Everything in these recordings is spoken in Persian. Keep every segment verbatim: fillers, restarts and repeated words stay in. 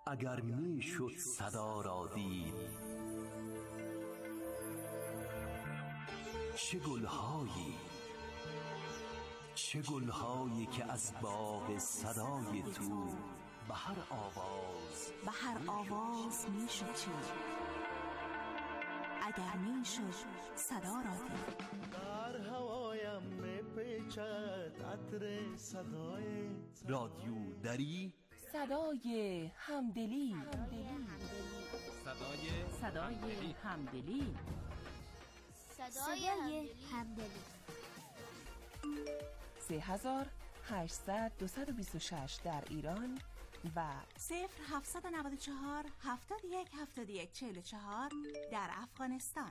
اگر می شد صدا را دید، چه گلهایی چه گلهایی که از باغ صدای تو به هر آواز به هر آواز می شد چید. اگر می شد صدا را دید. در هوایم می پیچد عطر صدای رادیو دری، صدای همدلی، صدای صدای همدلی، صدای همدلی. سه هزار هشتصد دویست و بیست و شش در ایران و صفر هفتصد و نود و چهار هفتاد و یک هفتاد و یک چهل و چهار در افغانستان.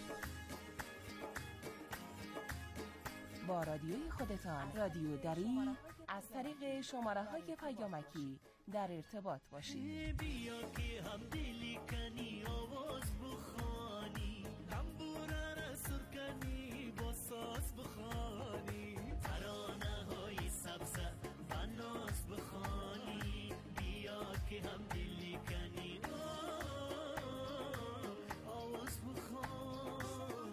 با رادیوی خودتان رادیو دری از طریق شماره های پیامکی در ارتباط باشید. بیا که هم دلی کنی آواز بخوانی، هم بوره را سر کنی با ساز بخوانی، ترانه های سبزه و ناز بخوانی. بیا که هم دلی کنی آواز بخوانی.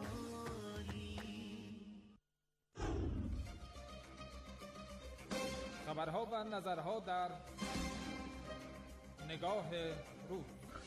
خبرها و نظرها در نگاه روز.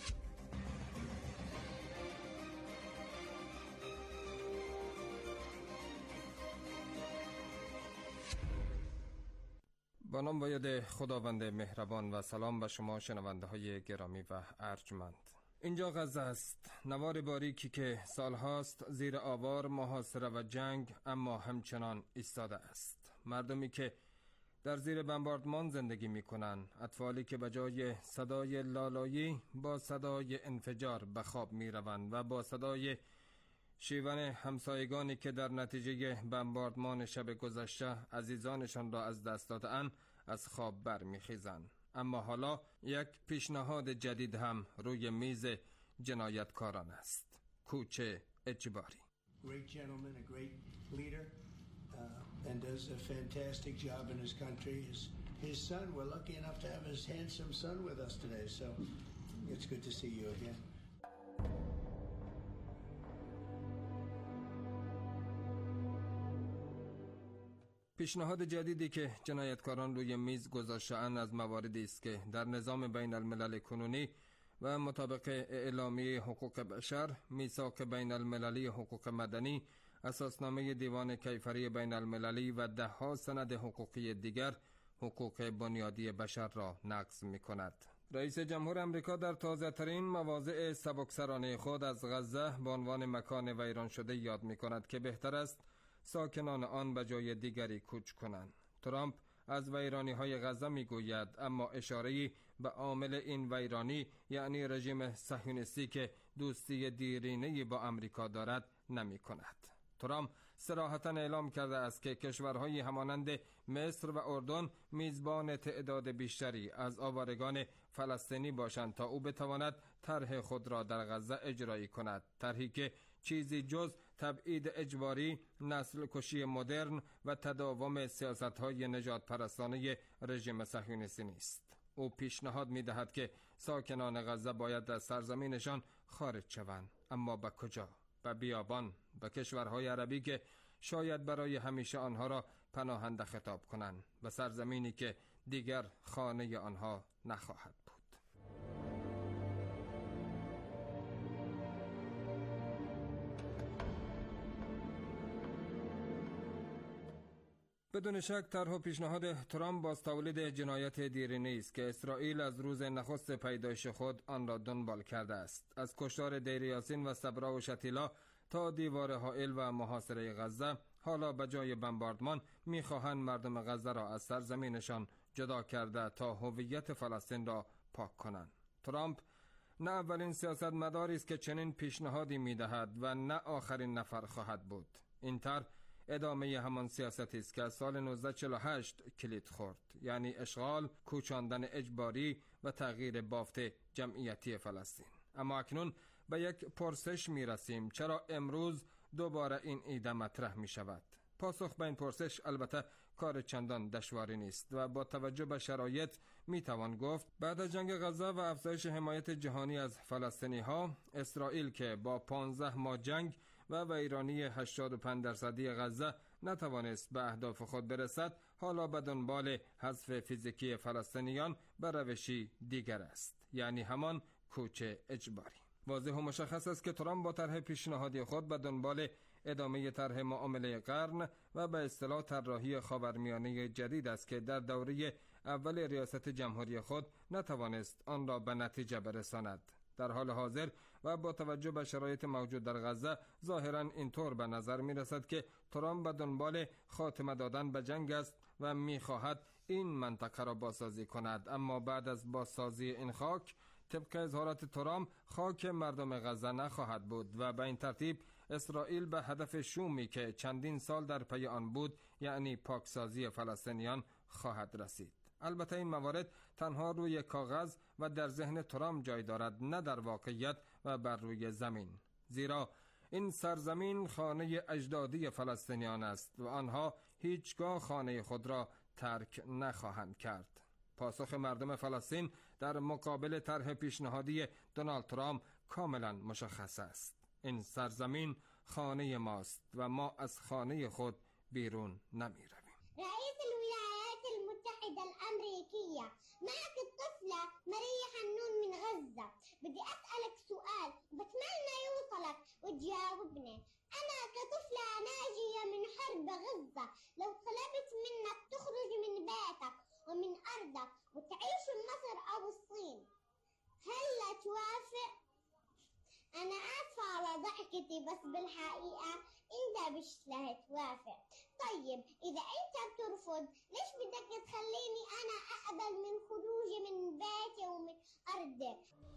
با نام و یاد خداوند مهربان و سلام به شما شنونده های گرامی و ارجمند. اینجا غزه است، نوار باریکی که سالهاست زیر آوار، محاصره و جنگ، اما همچنان ایستاده است. مردمی که در زیر بمباردمان زندگی می کنند، اطفالی که بجای صدای لالایی با صدای انفجار به خواب می روند و با صدای شیون همسایگانی که در نتیجه بمباردمان شب گذشته عزیزانشان را از دست دادند از خواب برمی خیزند. اما حالا یک پیشنهاد جدید هم روی میز جنایتکاران است: کوچه اجباری. Great gentleman, a great leader, uh, and does a fantastic job in his country. His, his son, we're lucky enough to have his handsome son with us today, so it's good to see you again. پیشنهاد جدیدی که جنایتکاران روی میز گذاشته‌اند از مواردی است که در نظام بین الملل کنونی و مطابق اعلامیه حقوق بشر، میثاق بین المللی حقوق مدنی، اساسنامه دیوان کیفری بین المللی و ده ها سند حقوقی دیگر حقوق بنیادی بشر را نقض می کند. رئیس جمهور امریکا در تازه ترین مواضع سبکسرانه خود از غزه به عنوان مکان ویران شده یاد می کند که بهتر است ساکنان آن به جای دیگری کوچ کنند. ترامپ از ویرانی های غزه می گوید، اما اشاره‌ای به عامل این ویرانی یعنی رژیم صهیونیستی که دوستی دیرینه‌ای با امریکا دارد نمی کند. ترامپ صراحتاً اعلام کرده است که کشورهایی همانند مصر و اردن میزبان تعداد بیشتری از آوارگان فلسطینی باشند تا او بتواند طرح خود را در غزه اجرایی کند، طرحی که چیزی جز تبعید اجباری، نسل کشی مدرن و تداوم سیاست‌های نجات پرستانه رژیم صهیونیستی نیست. او پیشنهاد می‌دهد که ساکنان غزه باید از سرزمینشان خارج شوند، اما به کجا؟ به بیابان، به کشورهای عربی که شاید برای همیشه آنها را پناهنده خطاب کنند، به سرزمینی که دیگر خانه آنها نخواهد بود. بدون شک طرح و پیشنهاد ترامپ باز تولید جنایت دیرینه‌ای است که اسرائیل از روز نخست پیدایش خود آن را دنبال کرده است. از کشتار دیر یاسین و صبرا و شتیلا تا دیوار حائل و محاصره غزه، حالا به جای بمباردمان می‌خواهند مردم غزه را از سرزمینشان جدا کرده تا هویت فلسطین را پاک کنند. ترامپ نه اولین سیاستمداری است که چنین پیشنهادی می‌دهد و نه آخرین نفر خواهد بود. این طرح ادامه همان سیاستی است که از سال نوزده و چهل و هشت کلید خورد، یعنی اشغال، کوچاندن اجباری و تغییر بافت جمعیتی فلسطین. اما اکنون به یک پرسش می رسیم: چرا امروز دوباره این ایده مطرح می شود؟ پاسخ به این پرسش البته کار چندان دشواری نیست و با توجه به شرایط میتوان گفت بعد از جنگ غزه و افزایش حمایت جهانی از فلسطینی ها، اسرائیل که با پانزده ماه جنگ و ویرانی هشتاد و پنج درصدی غزه نتوانست به اهداف خود برسد، حالا به دنبال حذف فیزیکی فلسطینیان به روشی دیگر است، یعنی همان کوچ اجباری. واضح و مشخص است که ترامپ با طرح پیشنهادی خود به دنبال ادامه طرح معامله قرن و به اصطلاح طراحی خاورمیانه جدید است که در دوره اول ریاست جمهوری خود نتوانست آن را به نتیجه برساند. در حال حاضر و با توجه به شرایط موجود در غزه ظاهراً اینطور به نظر می رسد که ترامپ به دنبال خاتمه دادن به جنگ است و می خواهد این منطقه را بازسازی کند، اما بعد از بازسازی این خاک طبق اظهارات ترامپ خاک مردم غزه نخواهد بود و به این ترتیب اسرائیل به هدف شومی که چندین سال در پی آن بود، یعنی پاکسازی فلسطینیان، خواهد رسید. البته این موارد تنها روی کاغذ و در ذهن ترامپ جای دارد، نه در واقعیت و بر روی زمین، زیرا این سرزمین خانه اجدادی فلسطینیان است و آنها هیچگاه خانه خود را ترک نخواهند کرد. پاسخ مردم فلسطین در مقابل طرح پیشنهادی دونالد ترامپ کاملا مشخص است. این سرزمین خانه ماست و ما از خانه خود بیرون نمی رویم. رئیس الولايات المتحدة الأمريكية، معك الطفلة ماريا حنون من غزة. بدي أسألك سؤال بتمنى يوصلك وتجاوبني. أنا كطفلة ناجية من حرب غزة، لو طلبت منك تخرج من بيتك ومن أرضك وتعيش بمصر أو الصين، هل توافق؟ أنا آسفة على ضحكتي، بس بالحقيقة أنت مش رح توافق. طيب إذا أنت بترفض، ليش بدك تخليني أنا أقبل من خروجي من بيتي ومن أرضي؟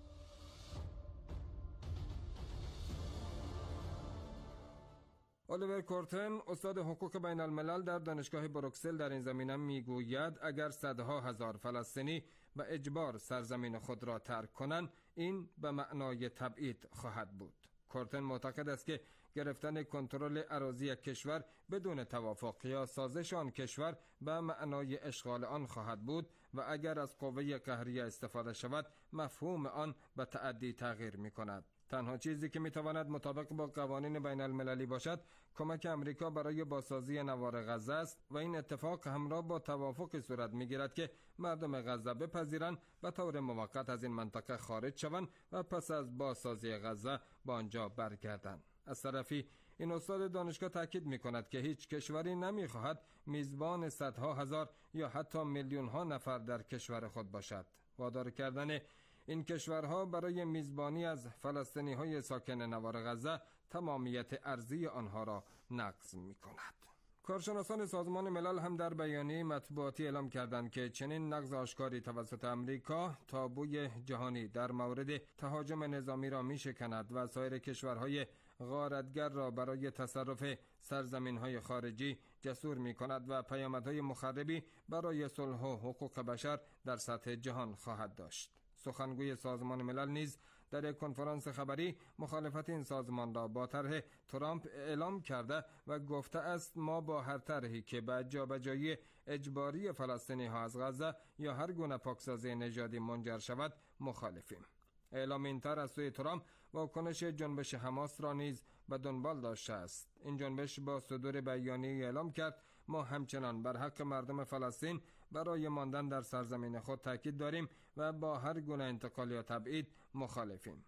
الیور کورتن، استاد حقوق بین الملل در دانشگاه بروکسل، در این زمینه میگوید اگر صدها هزار فلسطینی به اجبار سرزمین خود را ترک کنند، این به معنای تبعید خواهد بود. کورتن معتقد است که گرفتن کنترل اراضی یک کشور بدون توافق یا سازش آن کشور به معنای اشغال آن خواهد بود و اگر از قوه قهریه استفاده شود، مفهوم آن به تعدی تغییر می کند. تنها چیزی که میتواند مطابق با قوانین بین المللی باشد کمک امریکا برای بازسازی نوار غزه است و این اتفاق همراه با توافق صورت میگیرد که مردم غزه بپذیرند به طور موقت از این منطقه خارج شوند و پس از بازسازی غزه به آنجا برگردند. از طرفی این استاد دانشگاه تاکید میکند که هیچ کشوری نمیخواهد میزبان صدها هزار یا حتی میلیون ها نفر در کشور خود باشد. وادار کردن این کشورها برای میزبانی از فلسطینی های ساکن نوار غزه تمامیت ارضی آنها را نقض می کند. کارشناسان سازمان ملل هم در بیانیه مطبوعاتی اعلام کردند که چنین نقض آشکاری توسط امریکا تابوی جهانی در مورد تهاجم نظامی را می شکند و سایر کشورهای غارتگر را برای تصرف سرزمین‌های خارجی جسور می‌کند و پیامدهای مخربی برای صلح و حقوق بشر در سطح جهان خواهد داشت. سخنگوی سازمان ملل نیز در یک کنفرانس خبری مخالفت این سازمان را با طرح ترامپ اعلام کرده و گفته است ما با هر طرحی که به جابجایی اجباری فلسطینی ها از غزه یا هر گونه پاکسازی نژادی منجر شود مخالفیم. اعلام این طرح از سوی ترامپ واکنش جنبش حماس را نیز به دنبال داشته است. این جنبش با صدور بیانیه اعلام کرد ما همچنان بر حق مردم فلسطین برای ماندن در سرزمین خود تاکید داریم و با هر گونه انتقال یا تبعید مخالفیم.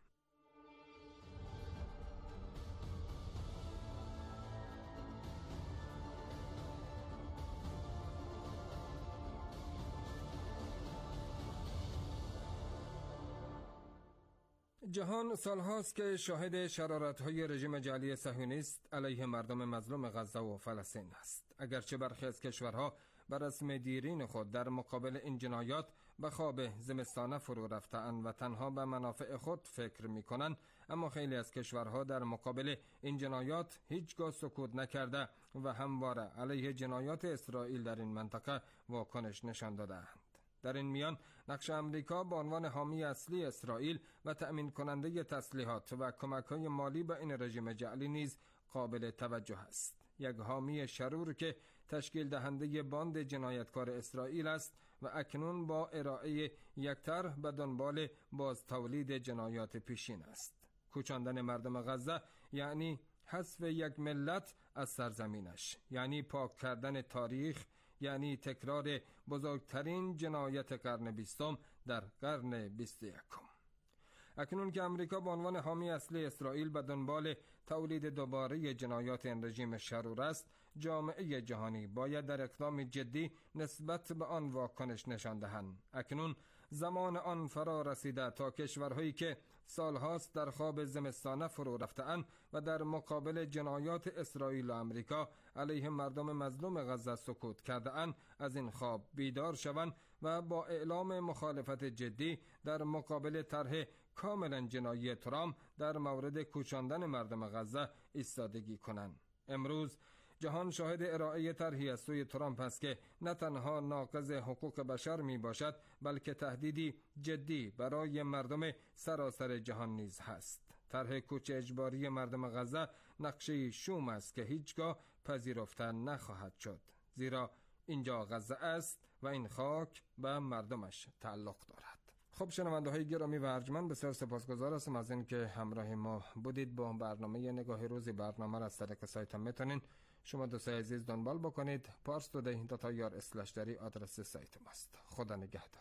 جهان سالهاست که شاهد شرارت‌های رژیم جعلی صهیونیست علیه مردم مظلوم غزه و فلسطین است. اگرچه برخی از کشورها بر رسم دیرین خود در مقابل این جنایات به خواب زمستانه فرو رفته‌اند و تنها به منافع خود فکر می‌کنند، اما خیلی از کشورها در مقابل این جنایات هیچگاه سکوت نکرده و همواره علیه جنایات اسرائیل در این منطقه واکنش نشان داده‌اند. در این میان نقش امریکا به عنوان حامی اصلی اسرائیل و تأمین کننده تسلیحات و کمک‌های مالی به این رژیم جعلی نیز قابل توجه است. یک حامی شرور که تشکیل دهنده باند جنایتکار اسرائیل است و اکنون با ارائه یک طرح به دنبال باز تولید جنایات پیشین است. کوچاندن مردم غزه یعنی حذف یک ملت از سرزمینش، یعنی پاک کردن تاریخ، یعنی تکرار بزرگترین جنایت قرن بیستم در قرن بیست و یکم. اکنون که امریکا به عنوان حامی اصلی اسرائیل به دنبال تولید دوباره جنایات این رژیم شرور است، جامعه جهانی باید در اقدام جدی نسبت به آن واکنش نشان دهند. اکنون زمان آن فرا رسیده تا کشورهایی که سالهاست در خواب زمستانه فرو رفته‌اند و در مقابل جنایات اسرائیل و امریکا علیه مردم مظلوم غزه سکوت کرده‌اند از این خواب بیدار شوند و با اعلام مخالفت جدی در مقابل طرح کاملا جنایی ترامپ در مورد کوچاندن مردم غزه ایستادگی کنند. امروز جهان شاهد ارائه طرحی از سوی ترامپ است که نه تنها ناقض حقوق بشر می باشد، بلکه تهدیدی جدی برای مردم سراسر جهان نیز هست. طرح کوچ اجباری مردم غزه نقشه شوم است که هیچگاه پذیرفته نخواهد شد، زیرا اینجا غزه است و این خاک به مردمش تعلق دارد. خب شنونده های گرامی و ارجمند، بسیار سپاسگزار هستم از اینکه همراه ما بودید. با برنامه نگاه روزی برنامه را از طریق سایتم میتونین شما دوستای عزیز دنبال بکنید. پارس تودی دات آی آر اسلش دری آدرس سایت ماست. خدا نگهدار.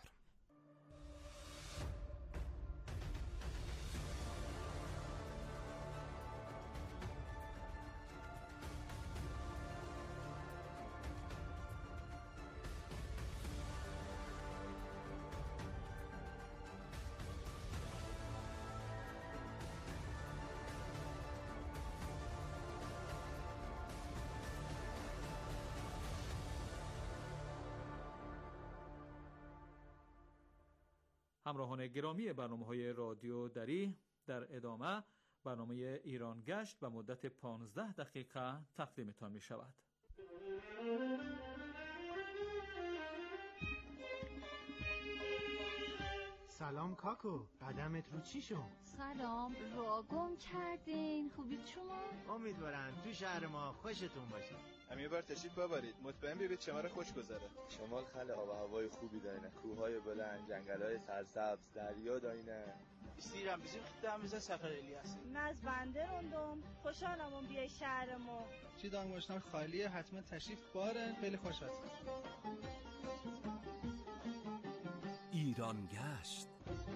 همراهان گرامی برنامه‌های رادیو دری، در ادامه برنامه ایران گشت به مدت پانزده دقیقه تقدیمتان می شود. سلام کاکو، قدمت رو چی شد؟ سلام، را گم کردین. خوبید شما؟ امیدوارم تو شهر ما خوشتون باشه. هم یه بار تشریف ببرید، مطمئن ببینید شما خوش گذره. شمال خیلی آب و هوای خوبی داره، کوههای بلند، جنگل‌های سرسبز، دریا داینه. بیستیرم بزیم خدام بزن سفر الیاس. ناز بنده روندم، خوشحالم اون بیای شهرمو. چی دام گشتم خالیه، حتما تشریف بارن، خیلی خوش هستم. ایران گشت.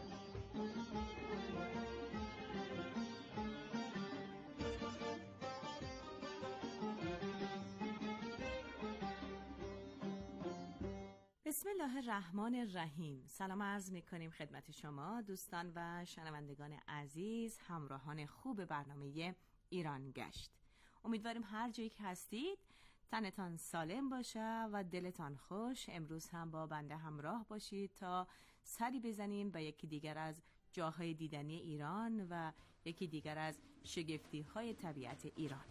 بسم الله الرحمن الرحیم. سلام عرض می کنیم خدمت شما دوستان و شنوندگان عزیز، همراهان خوب برنامه ایران گشت. امیدواریم هر جایی که هستید تنتان سالم باشه و دلتان خوش. امروز هم با بنده همراه باشید تا سری بزنیم به یکی دیگر از جاهای دیدنی ایران و یکی دیگر از شگفتی های طبیعت ایران.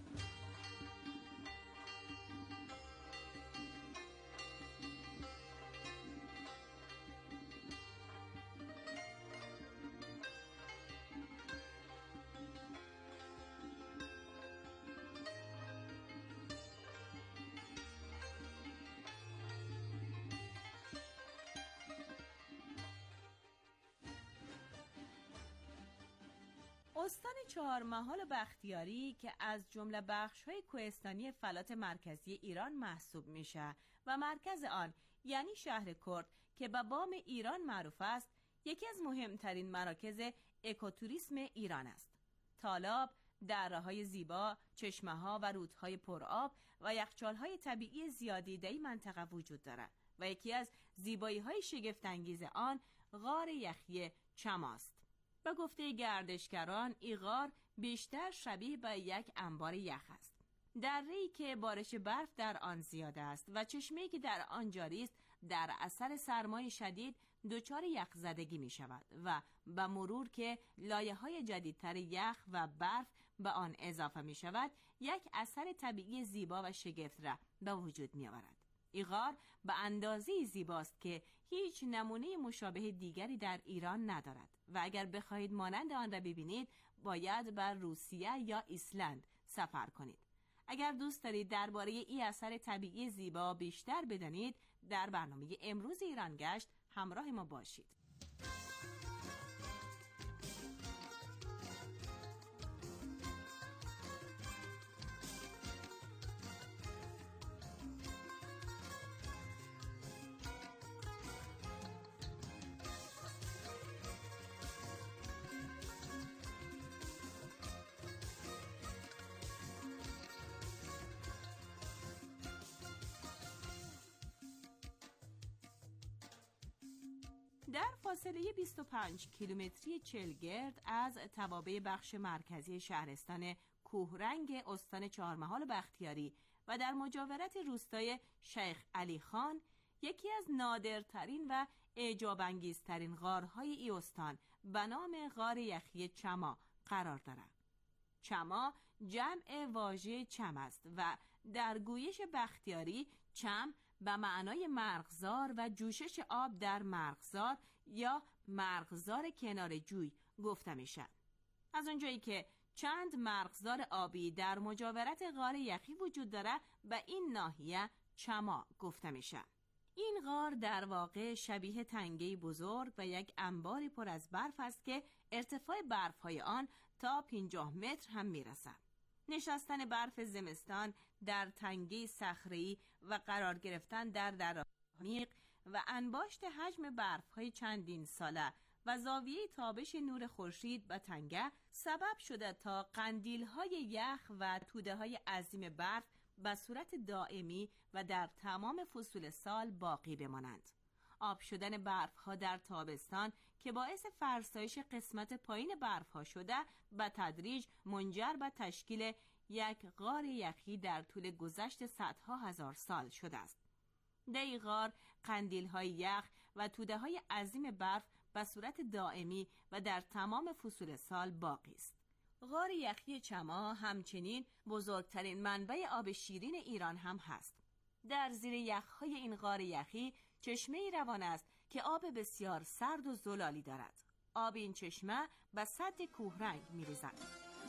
استان چهارمحال و بختیاری که از جمله بخش‌های کوهستانی فلات مرکزی ایران محسوب میشه و مرکز آن یعنی شهر کرد که به بام ایران معروف است، یکی از مهمترین مراکز اکوتوریسم ایران است. تالاب، دره‌های زیبا، چشمه‌ها و رودهای پرآب و یخچال‌های طبیعی زیادی در این منطقه وجود دارد و یکی از زیبایی‌های شگفت‌انگیز آن غار یخی چماست. به گفته گردشگران این غار بیشتر شبیه به یک انبار یخ است. دره‌ای که بارش برف در آن زیاده است و چشمه‌ای که در آن جاری است در اثر سرمای شدید دچار یخزدگی می شود و به مرور که لایه‌های جدیدتر یخ و برف به آن اضافه می شود یک اثر طبیعی زیبا و شگفت را به وجود می آورد. این غار به اندازه زیباست که هیچ نمونه مشابه دیگری در ایران ندارد و اگر بخواهید مانند آن را ببینید باید بر روسیه یا ایسلند سفر کنید. اگر دوست دارید درباره این اثر طبیعی زیبا بیشتر بدانید، در برنامه امروز ایران گشت همراه ما باشید. در فاصله بیست و پنج کیلومتری چلگرد از توابع بخش مرکزی شهرستان کوهرنگ استان چهارمحال بختیاری و در مجاورت روستای شیخ علی خان، یکی از نادرترین و اعجاب‌انگیزترین غارهای ای استان به نام غار یخی چما قرار دارد. چما جمع واژه چم است و در گویش بختیاری چم به معنای مرغزار و جوشش آب در مرغزار یا مرغزار کنار جوی گفته میشه. از اونجایی که چند مرغزار آبی در مجاورت غار یخی وجود داره، به این ناحیه چما گفته میشه. این غار در واقع شبیه تنگه‌ای بزرگ و یک انباری پر از برف است که ارتفاع برف‌های آن تا پنجاه متر هم میرسه. نشستن برف زمستان در تنگه صخره‌ای و قرار گرفتن در دره‌های عمیق و انباشت حجم برف‌های چندین ساله و زاویه تابش نور خورشید به تنگه سبب شده تا قندیل‌های یخ و توده‌های عظیم برف به صورت دائمی و در تمام فصول سال باقی بمانند. آب شدن برف‌ها در تابستان که باعث فرسایش قسمت پایین برف‌ها شده، به تدریج منجر به تشکیل یک غار یخی در طول گذشت صدها هزار سال شده است. در این غار قندیل‌های یخ و توده‌های عظیم برف به صورت دائمی و در تمام فصول سال باقی است. غار یخی چما همچنین بزرگترین منبع آب شیرین ایران هم هست. در زیر یخ‌های این غار یخی چشمه‌ای روان است که آب بسیار سرد و زلالی دارد. آب این چشمه به سد کوهرنگ می‌ریزد.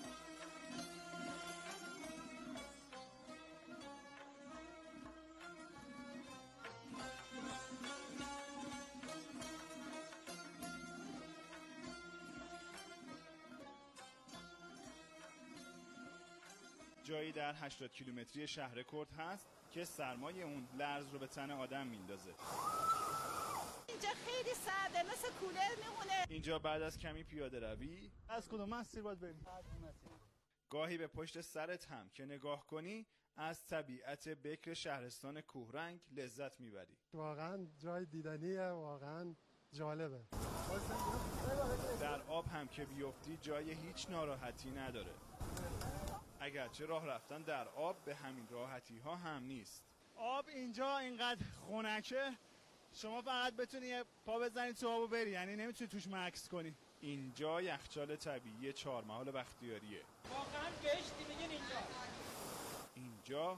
جایی در هشتاد کیلومتری شهر کرد هست که سرمای اون لرز رو به تن آدم میندازه. اینجا خیلی سرده، مثل کولر میمونه. اینجا بعد از کمی پیاده روی از کدوم مسیر باید بریم؟ گاهی به پشت سرت هم که نگاه کنی از طبیعت بکر شهرستان کوهرنگ لذت میبری. واقعا جای دیدنیه، واقعا جالبه. در آب هم که بیفتی جای هیچ ناراحتی نداره. اگرچه راه رفتن در آب به همین راحتی ها هم نیست. آب اینجا اینقدر خنکه شما فقط بتونی پا بزنی تو آب و بری، یعنی نمیتونی توش مکث کنی. اینجا یخچال طبیعی چهارمحال بختیاریه. واقعا بهشتی میگین اینجا. اینجا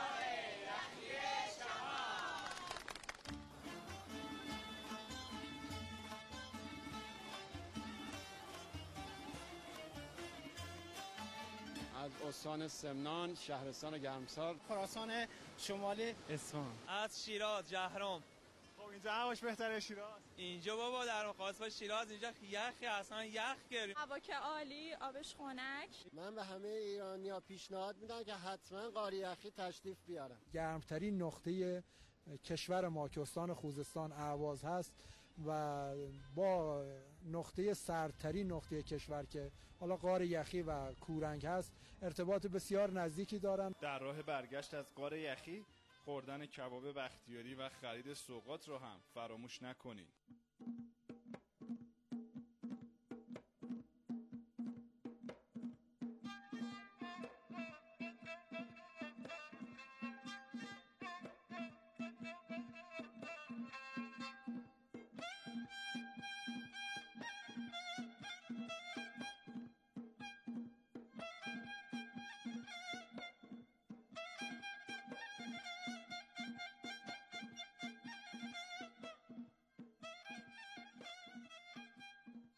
از استان سمنان، شهرستان گرمسار، خراسان شمالی، اصفهان، از شیراز، جهرم. خب اینجا هواش بهتره شیراز. اینجا بابا در مقایسه با شیراز اینجا یخی، اصلا یخ گریم. هوا که عالی، آبش خنک. من به همه ایرانی‌ها پیشنهاد میدم که حتما غار یخی تشریف بیارن. گرمترین نقطه کشور ما که استان خوزستان اهواز هست و با نقطه سردترین نقطه کشور که حالا غار یخی و کورنگ هست ارتباط بسیار نزدیکی دارن. در راه برگشت از غار یخی خوردن کباب بختیاری و خرید سوغات رو هم فراموش نکنید.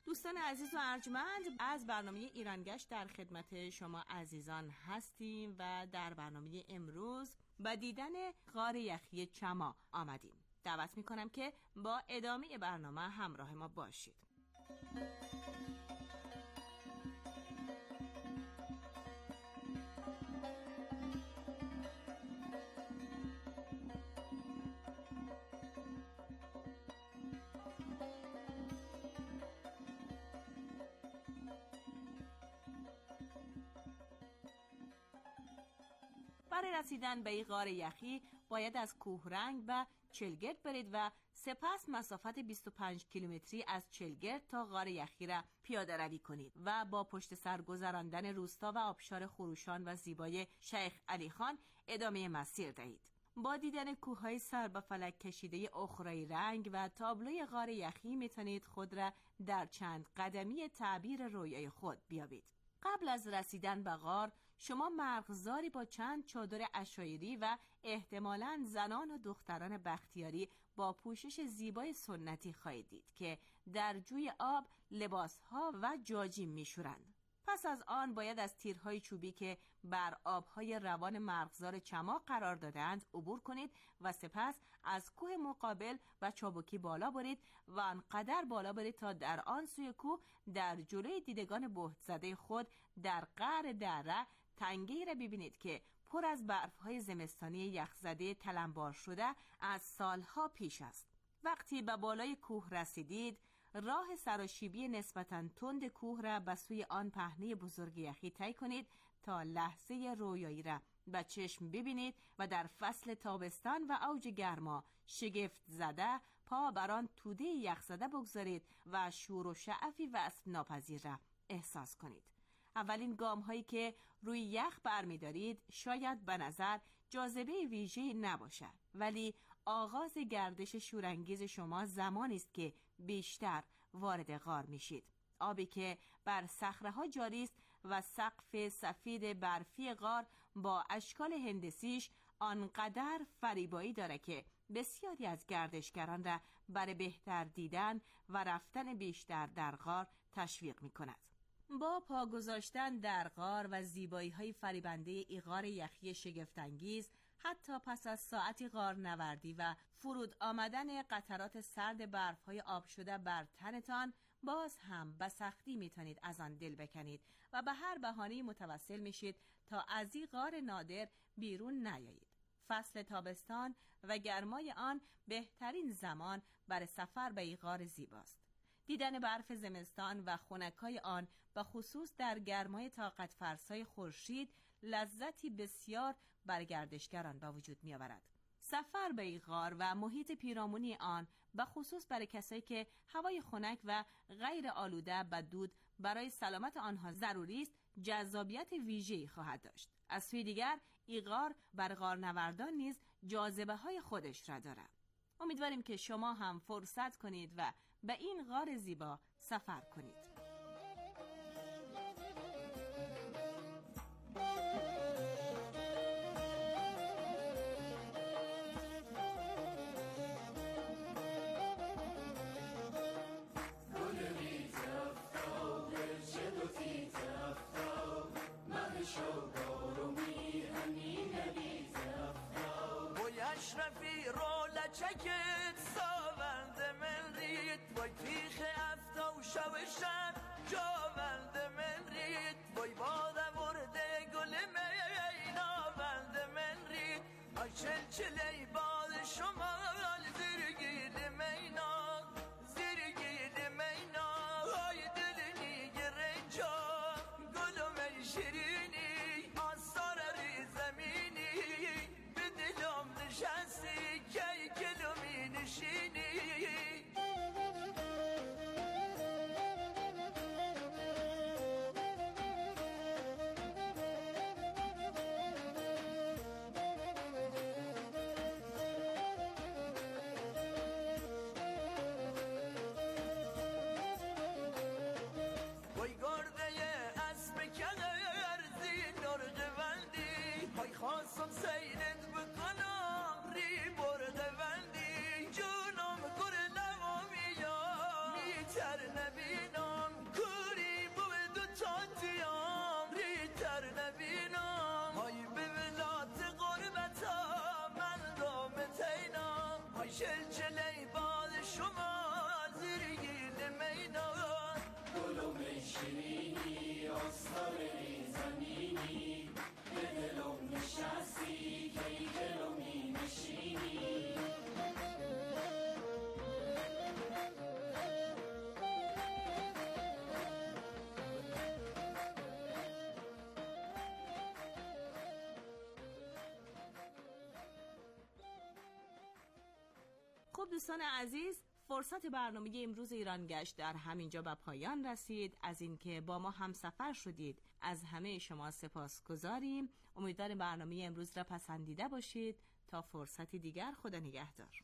دوستان عزیز و ارجمند، از برنامه ایرانگشت در خدمت شما عزیزان هستیم و در برنامه امروز با دیدن غار یخی چما آمدیم. دعوت میکنم که با ادامه برنامه همراه ما باشید. برای رسیدن به این غار یخی باید از کوهرنگ و چلگرد برید و سپس مسافت بیست و پنج کیلومتری از چلگرد تا غار یخی را پیاده روی کنید و با پشت سر گذراندن روستا و آبشار خروشان و زیبای شیخ علی خان ادامه مسیر دهید. با دیدن کوههای سر به فلک کشیده اخرای رنگ و تابلوی غار یخی میتونید خود را در چند قدمی تعبیر رویای خود بیابید. قبل از رسیدن به غار شما مرغزاری با چند چادر عشایری و احتمالاً زنان و دختران بختیاری با پوشش زیبای سنتی خواهید دید که در جوی آب لباسها و جاجیم میشورند. پس از آن باید از تیرهای چوبی که بر آبهای روان مرغزار چما قرار دادند عبور کنید و سپس از کوه مقابل و چابکی بالا برید و آنقدر بالا برید تا در آن سوی کوه در جلوی دیدگان بهت زده خود در قعر دره تنگه‌ای را ببینید که پر از برف‌های زمستانی یخزده تلمبار شده از سالها پیش است. وقتی به بالای کوه رسیدید، راه سراشیبی نسبتاً تند کوه را به سوی آن پهنه بزرگ یخی طی کنید تا لحظه رویایی را به چشم ببینید و در فصل تابستان و اوج گرما شگفت زده پا بر آن توده یخزده بگذارید و شور و شعفی وصف ناپذیر را احساس کنید. اولین گام هایی که روی یخ برمی‌دارید شاید به نظر جاذبه ویژه‌ای نباشد، ولی آغاز گردش شورانگیز شما زمانی است که بیشتر وارد غار میشید. آبی که بر صخره‌ها جاری است و سقف سفید برفی غار با اشکال هندسیش آنقدر فریبایی دارد که بسیاری از گردشگران را برای بهتر دیدن و رفتن بیشتر در غار تشویق می‌کند. با پا گذاشتن در غار و زیبایی‌های فریبنده ای غار یخی شگفت‌انگیز، حتی پس از ساعتی غارنوردی و فرود آمدن قطرات سرد برف‌های آب شده بر تنتان، باز هم به سختی میتونید از آن دل بکنید و به هر بهانه‌ای متوسل میشید تا از این غار نادر بیرون نیایید. فصل تابستان و گرمای آن بهترین زمان برای سفر به این غار زیباست. دیدن برف زمستان و خنکای آن به خصوص در گرمای طاقت فرسای خورشید لذتی بسیار بر گردشگران به وجود می آورد. سفر به این غار و محیط پیرامونی آن به خصوص برای کسایی که هوای خنک و غیر آلوده به دود برای سلامت آنها ضروری است، جذابیت ویژه‌ای خواهد داشت. از سوی دیگر این غار بر غارنوردان نیز جاذبه های خودش را دارد. امیدواریم که شما هم فرصت کنید و به این غار زیبا سفر کنید. اشرفی رول چکت ساوند من رید وای تیخ افتا و شوشن جاوند من رید وای بادم ورده گل مینا بند من رید آی چل چلی باد شما زرگید مینا زرگید مینا آی دلنی گرنجا گلو می شیرینی آثار ری زمینی به دلم نشستی کی کلو می نشینی. خب دوستان عزیز، فرصت برنامه امروز ایران گشت در همینجا به پایان رسید. از اینکه با ما همسفر شدید از همه شما سپاسگزاریم. امیدوارم برنامه امروز را پسندیده باشید. تا فرصتی دیگر، خدا نگهدار.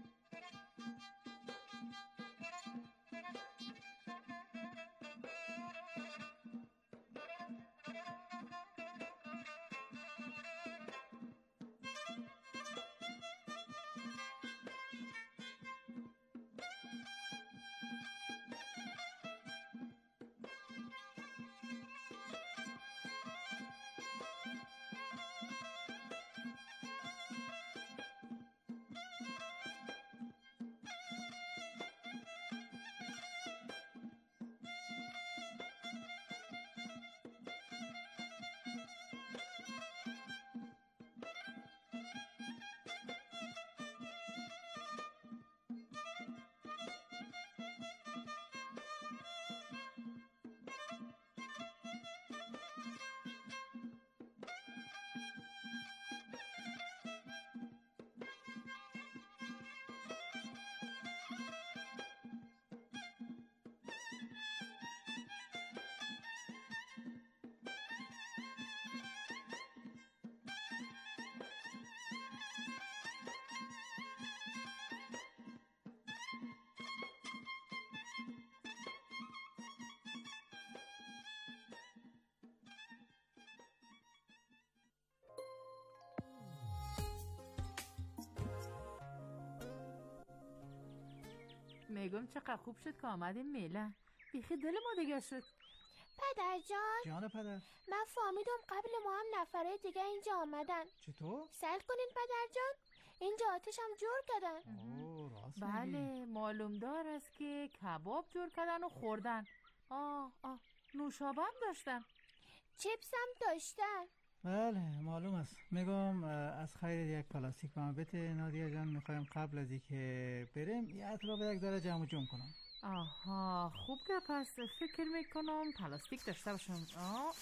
میگم چقدر خوب شد که آمدیم میلان. بیخی دل ما دیگه شد. پدر جان جان پدر، من فهمیدم قبل ما هم نفره دیگه اینجا آمدن. چطور؟ سل کنین پدر جان، اینجا آتش هم جور کردن. اوه راست بله میگی. معلوم دار است که کباب جور کردن و خوردن. آه آه نوشابه هم داشتن. چیپس هم داشتن. بله معلوم است. میگم از خیر یک پلاستیک به من بده نادیا جان. میخوایم قبل از اینکه بریم یه اطراف یک ذره جمع جمع کنم. آها خوب که پس فکر میکنم پلاستیک داشته باشم. آه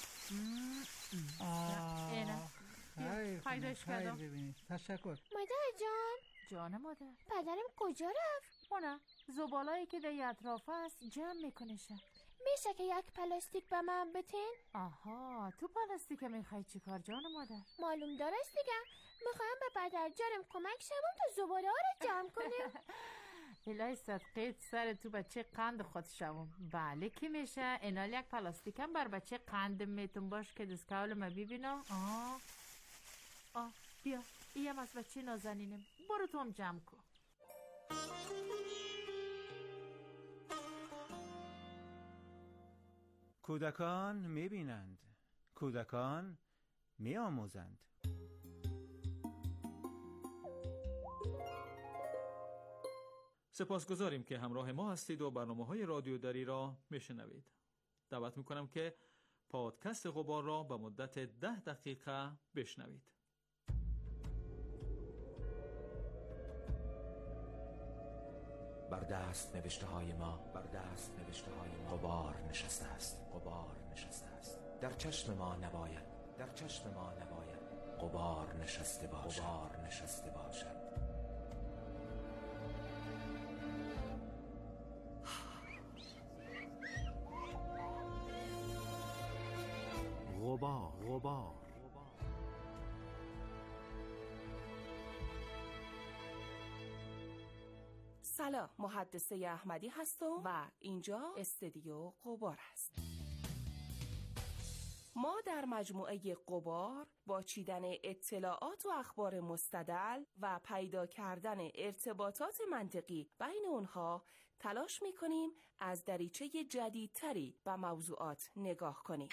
آه اینه خیر پیداش خیر کردم. ببینید. تشکر. مادر جان جان مادر، پدرم کجا رفت؟ مونه زبالایی که در اطراف است جمع میکنشه. میشه که یک پلاستیک به من بتین؟ آها تو پلاستیک میخوای چی کار جان مادر؟ معلوم دار است دیگه. میخوایم به پدر جانم کمک شوم تا زباله ها رو جمع کنیم. الهی صدقیت سر تو بچه قند خود شوم. بله که میشه. اینال یک پلاستیک هم بر بچه قند میتون باش که دستکاول ما ببینم. آه آه بیا ایم از بچه نازنینم. برو تو هم جمع کن. کودکان میبینند، کودکان میآموزند. سپاسگزاریم که همراه ما هستید و برنامه‌های رادیو دری را میشنوید. دعوت میکنم که پادکست غبار را به مدت ده دقیقه بشنوید. بر دست نوشته های ما بر دست نوشته های ما غبار نشسته است غبار نشسته است در چشم ما نباید در چشم ما نباید غبار نشسته باشد غبار نشسته باشد. غبار غبار سلام، محدثه احمدی هستم و اینجا استودیو غبار است. ما در مجموعه غبار با چیدن اطلاعات و اخبار مستدل و پیدا کردن ارتباطات منطقی بین اونها تلاش می‌کنیم از دریچه جدیدتری به موضوعات نگاه کنیم.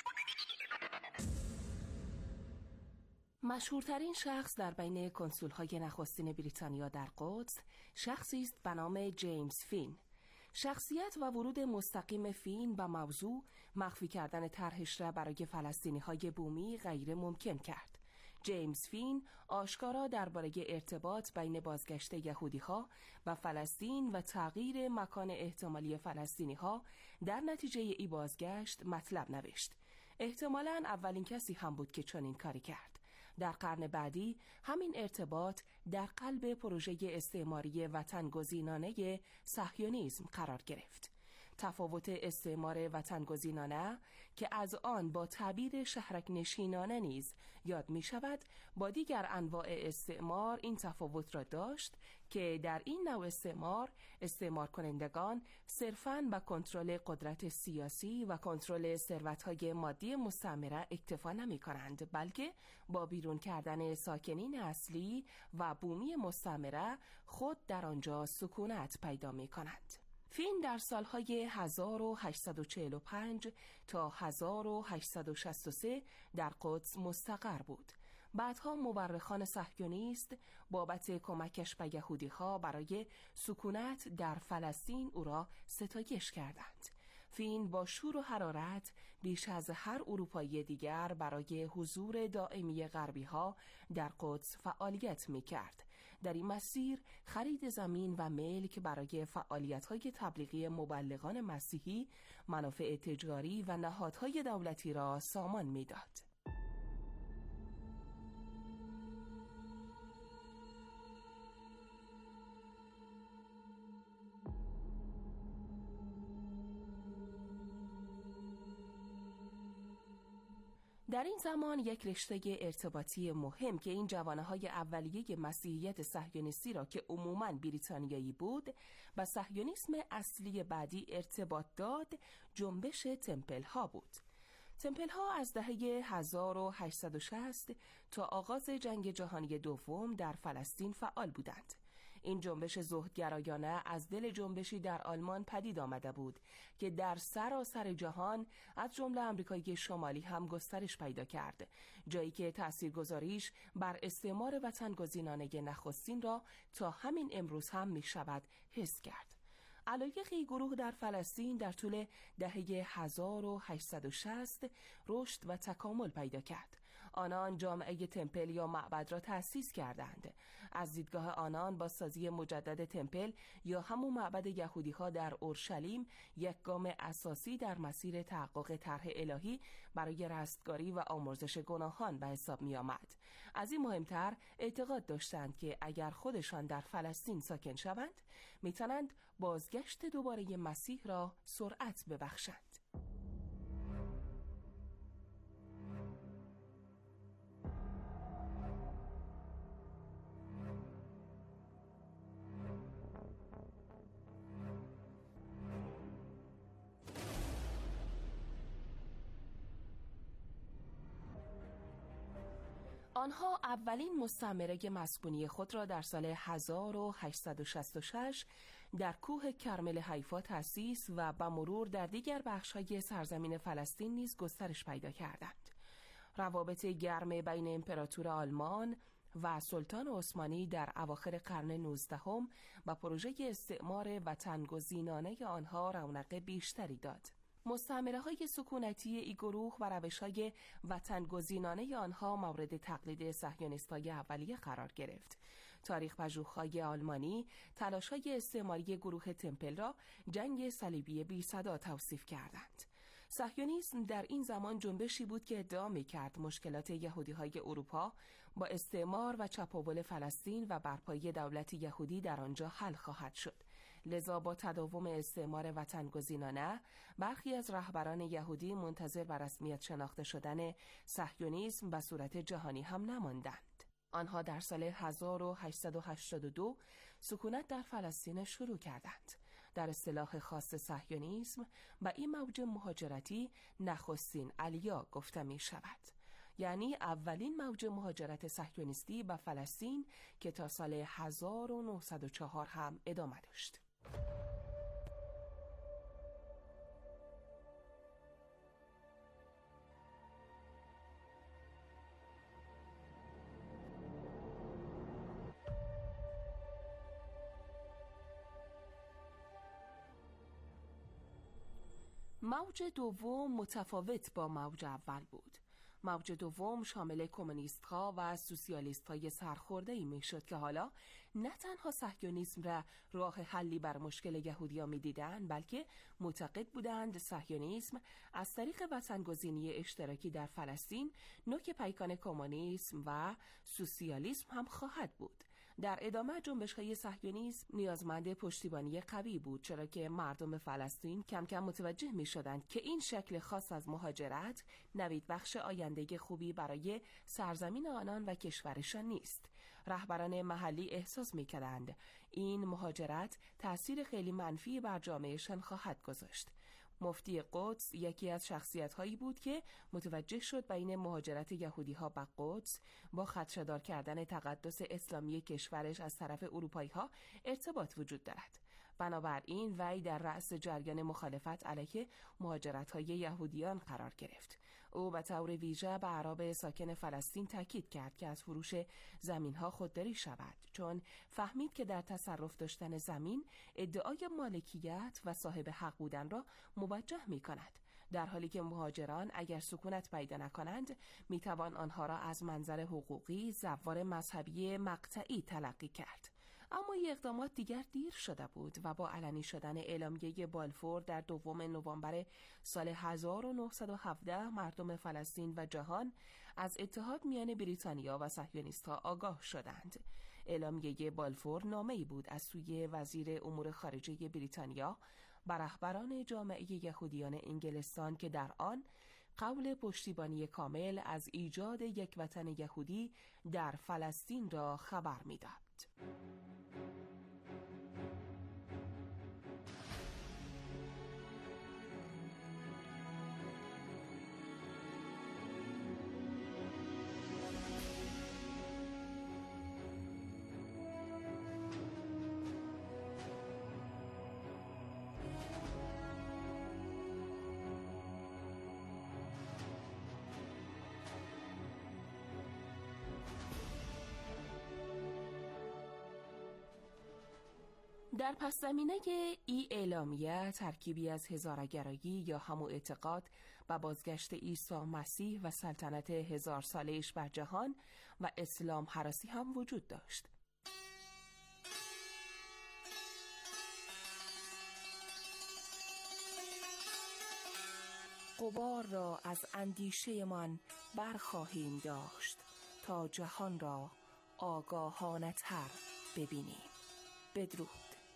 مشهورترین شخص در بین کنسول‌های نخستین بریتانیا در قدس شخصی است به نام جیمز فین. شخصیت و ورود مستقیم فین به موضوع مخفی کردن طرحش را برای فلسطینی‌های بومی غیر ممکن کرد. جیمز فین آشکارا درباره ارتباط بین بازگشت یهودی‌ها و فلسطین و تغییر مکان احتمالی فلسطینی‌ها در نتیجه ای بازگشت مطلب نوشت. احتمالاً اولین کسی هم بود که چنین کاری کرد. در قرن بعدی همین ارتباط در قلب پروژه استعماری وطنگزینانه صهیونیسم قرار گرفت. تفاوت استعمار وطنگزینانه که از آن با تعبیر شهرک نشینانه نیز یاد می شود، با دیگر انواع استعمار این تفاوت را داشت که در این نوع استعمار استعمار کنندگان صرفاً با کنترل قدرت سیاسی و کنترل ثروت‌های مادی مستعمره اکتفا نمی کنند، بلکه با بیرون کردن ساکنین اصلی و بومی مستعمره خود در آنجا سکونت پیدا می کنند. فین در سالهای هزار و هشتصد و چهل و پنج تا هزار و هشتصد و شصت و سه در قدس مستقر بود. بعدها مورخان صهیونیست بابت کمکش به یهودی‌ها برای سکونت در فلسطین او را ستایش کردند. فین با شور و حرارت بیش از هر اروپایی دیگر برای حضور دائمی غربی‌ها در قدس فعالیت می‌کرد. در این مسیر خرید زمین و ملک برای فعالیت‌های تبلیغی مبلغان مسیحی منافع تجاری و نهادهای دولتی را سامان می‌داد. در این زمان یک رشته ارتباطی مهم که این جوانه‌های اولیه مسیحیت صهیونیستی را که عموماً بریتانیایی بود با صهیونیسم اصلی بعدی ارتباط داد، جنبش تمپل ها بود. تمپل ها از دهه هزار و هشتصد و شصت تا آغاز جنگ جهانی دوم در فلسطین فعال بودند. این جنبش زهدگرایانه از دل جنبشی در آلمان پدید آمده بود که در سراسر جهان از جمله آمریکای شمالی هم گسترش پیدا کرد، جایی که تاثیرگذاریش بر استعمار وطنگزینانه نخستین را تا همین امروز هم می شود حس کرد. علایق گروه در فلسطین در طول دهه هزار و هشتصد و شصت رشد و تکامل پیدا کرد. آنان جامعه تمپل یا معبد را تأسیس کردند. از دیدگاه آنان با سازی مجدد تمپل یا همون معبد یهودی ها در اورشلیم یک گام اساسی در مسیر تحقق طرح الهی برای رستگاری و آمرزش گناهان به حساب می آمد. از این مهمتر اعتقاد داشتند که اگر خودشان در فلسطین ساکن شوند می توانند بازگشت دوباره مسیح را سرعت ببخشند. آنها اولین مستعمره مسکونی خود را در سال هزار و هشتصد و شصت و شش در کوه کرمل حیفا تأسیس و به مرور در دیگر بخش‌های سرزمین فلسطین نیز گسترش پیدا کردند. روابط گرم بین امپراتور آلمان و سلطان عثمانی در اواخر قرن نوزدهم و پروژه استعمار وطنگزینانه آنها رونق بیشتری داد. مستعمره‌های سکونتی ای گروه و روش‌های وطنگزینانه آنها مورد تقلید صهیونیست‌های اولیه قرار گرفت. تاریخ پژوه‌های آلمانی تلاش‌های استعماری گروه تمپل را جنگ صلیبی بی صدا توصیف کردند. صهیونیسم در این زمان جنبشی بود که ادعا می‌کرد مشکلات یهودی‌های اروپا با استعمار و چپاول فلسطین و برپایی دولت یهودی در آنجا حل خواهد شد. لذا با تداوم استعمار وطنگزینانه برخی از رهبران یهودی منتظر بر رسمیت شناخته شدن صهیونیسم به صورت جهانی هم نماندند. آنها در سال هزار و هشتصد و هشتاد و دو سکونت در فلسطین شروع کردند. در اصطلاح خاص صهیونیسم به این موج مهاجرتی نخستین علیا گفته می شود، یعنی اولین موج مهاجرت صهیونیستی به فلسطین که تا سال هزار و نهصد و چهار هم ادامه داشت. موج دوم متفاوت با موج اول بود. موج دوم شامل کمونیست‌ها و سوسیالیست‌های سرخورده‌ای می‌شد که حالا نه تنها صهیونیسم را راه حلی بر مشکل یهودیان می‌دیدند، بلکه معتقد بودند صهیونیسم از طریق وطن‌گزینی اشتراکی در فلسطین نوک پیکان کمونیسم و سوسیالیسم هم خواهد بود. در ادامه جنبش‌های صهیونیسم نیازمند پشتیبانی قوی بود، چرا که مردم فلسطین کم کم متوجه می‌شدند که این شکل خاص از مهاجرت نوید بخش آینده خوبی برای سرزمین آنان و کشورشان نیست. رهبران محلی احساس می‌کردند این مهاجرت تأثیر خیلی منفی بر جامعهشان خواهد گذاشت. مفتی قدس یکی از شخصیت‌هایی بود که متوجه شد بین مهاجرت یهودی‌ها به قدس با خدشه‌دار کردن تقدس اسلامی کشورش از طرف اروپایی‌ها ارتباط وجود دارد. بنابراین وی در رأس جریان مخالفت علیه مهاجرت‌های یهودیان قرار گرفت. او به طور ویژه به اعراب ساکن فلسطین تاکید کرد که از فروش زمین‌ها خودداری شود، چون فهمید که در تصرف داشتن زمین ادعای مالکیت و صاحب حق بودن را موجه می‌کند، در حالی که مهاجران اگر سکونت پیدا نکنند می‌توان آنها را از منظر حقوقی زوار مذهبی مقطعی تلقی کرد. اما این اقدامات دیگر دیر شده بود و با علنی شدن اعلامیه بالفور در دوم نوامبر سال هزار و نهصد و هفده مردم فلسطین و جهان از اتحاد میان بریتانیا و صهیونیست‌ها آگاه شدند. اعلامیه بالفور نامه‌ای بود از سوی وزیر امور خارجه بریتانیا به رهبران جامعه یهودیان انگلستان که در آن قول پشتیبانی کامل از ایجاد یک وطن یهودی در فلسطین را خبر می‌داد. در پس زمینه ای اعلامیه ترکیبی از هزارگرایی یا همون اعتقاد به بازگشت عیسی مسیح و سلطنت هزار سالش بر جهان و اسلام هراسی هم وجود داشت. غبار را از اندیشه من برخواهیم داشت تا جهان را آگاهانه تر ببینیم. بدرود.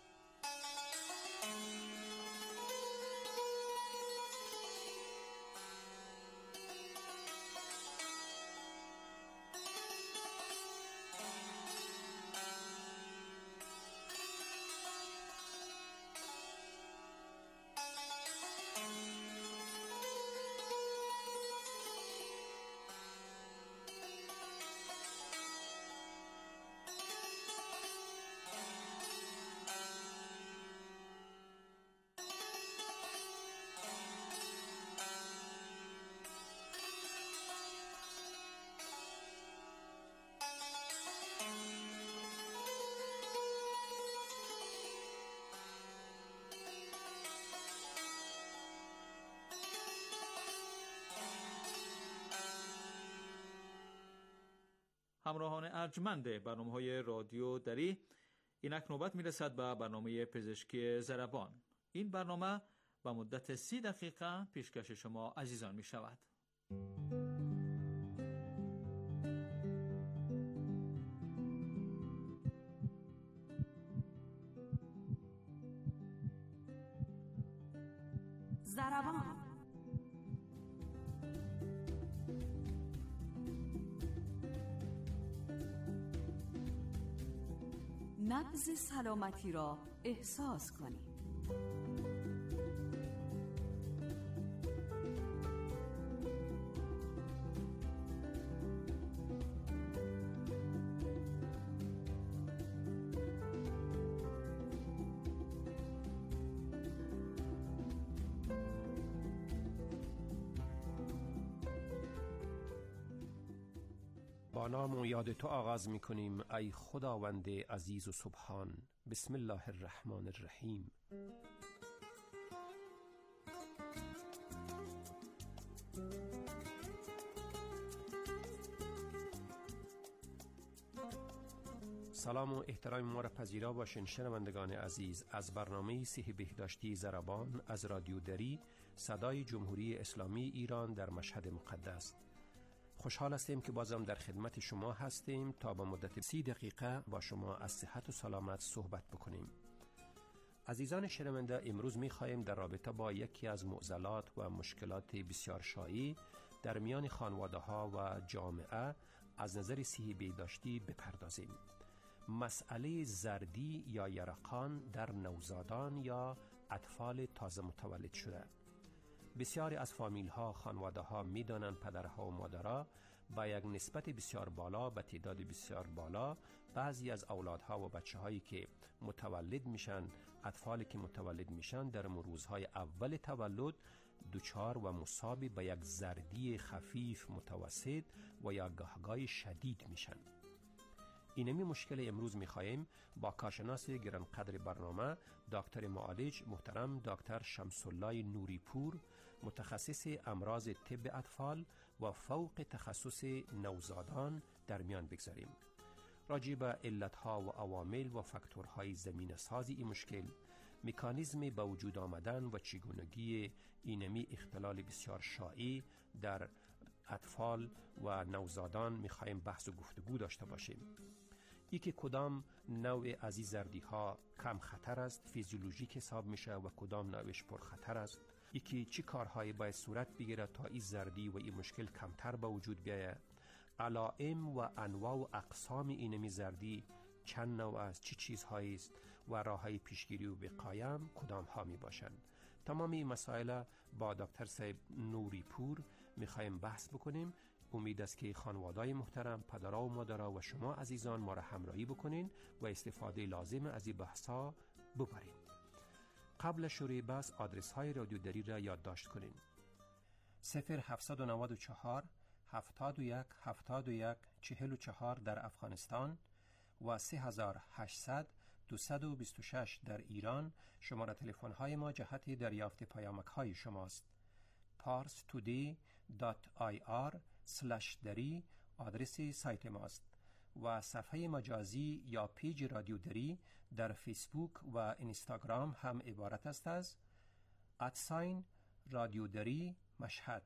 همراهان ارجمند برنامه‌های رادیو دری، اینک نوبت میرسد به برنامه پزشکی ضربان. این برنامه با مدت سی دقیقه پیشکش شما عزیزان می شود. ضربان. نبض سلامتی را احساس کنید. با نام و یاد تو آغاز می کنیم ای خداوند عزیز و سبحان. بسم الله الرحمن الرحیم. سلام و احترام ما را پذیرا باشین شنوندگان عزیز از برنامه صحت بهداشتی ضربان از رادیو دری صدای جمهوری اسلامی ایران در مشهد مقدس. خوشحال هستیم که بازم در خدمت شما هستیم تا با مدت سی دقیقه با شما از صحت و سلامت صحبت بکنیم. عزیزان شنونده، امروز می خواهیم در رابطه با یکی از معضلات و مشکلات بسیار شایع در میان خانواده ها و جامعه از نظر صحت بهداشتی بپردازیم. مسئله زردی یا یرقان در نوزادان یا اطفال تازه متولد شده. بسیاری از فامیل ها، خانواده ها می دانند پدرها و مادرها با یک نسبت بسیار بالا، به تعداد بسیار بالا، بعضی از اولادها و بچه هایی که متولد میشن، اطفالی که متولد میشن در روزهای اول تولد دوچار و مصاب به یک زردی خفیف، متوسط و یا گهگاه شدید میشن. اینمی مشکل امروز میخواهیم با کارشناس گرانقدر برنامه دکتر معالج محترم دکتر شمس الله نوری پور، متخصص امراض طب اطفال و فوق تخصص نوزادان در میان بگذاریم. راجع به علتها و عوامل و فاکتورهای زمینه سازی این مشکل، مکانیزم به وجود آمدن و چگونگی اینمی اختلال بسیار شایع در اطفال و نوزادان میخواهیم بحث و گفتگو داشته باشیم. ای که کدام نوع از این زردی ها کم خطر است، فیزیولوژیک حساب میشه و کدام نوعش پر خطر است. ای که چی کارهایی باید صورت بگیره تا این زردی و این مشکل کمتر به وجود بیاید. علائم و انواع و اقسام اینمی زردی چند نوع است، چی چیزهایی است و راههای پیشگیری و وقایه کدام ها می باشند. تمام این مسائل با دکتر صاحب نوری پور میخوایم بحث بکنیم. امید است که خانواده‌های محترم، پدرها و مادرها و شما عزیزان ما را همراهی بکنین و استفاده لازم از این بحث‌ها ببرین. قبل شروع بحث آدرس های رادیو دری را یادداشت کنین. صفر هفتصد و نود و چهار هفتاد و یک هفتاد و یک چهل و چهار در افغانستان و سه هزار و هشتصد دویست و بیست و شش در ایران شماره تلفن های ما جهت دریافت پیامک های شماست. پارس تودی دات آی آر سلش دری آدرس سایت ماست و صفحه مجازی یا پیج رادیو دری در فیسبوک و اینستاگرام هم عبارت است از ادساین رادیو دری مشهد.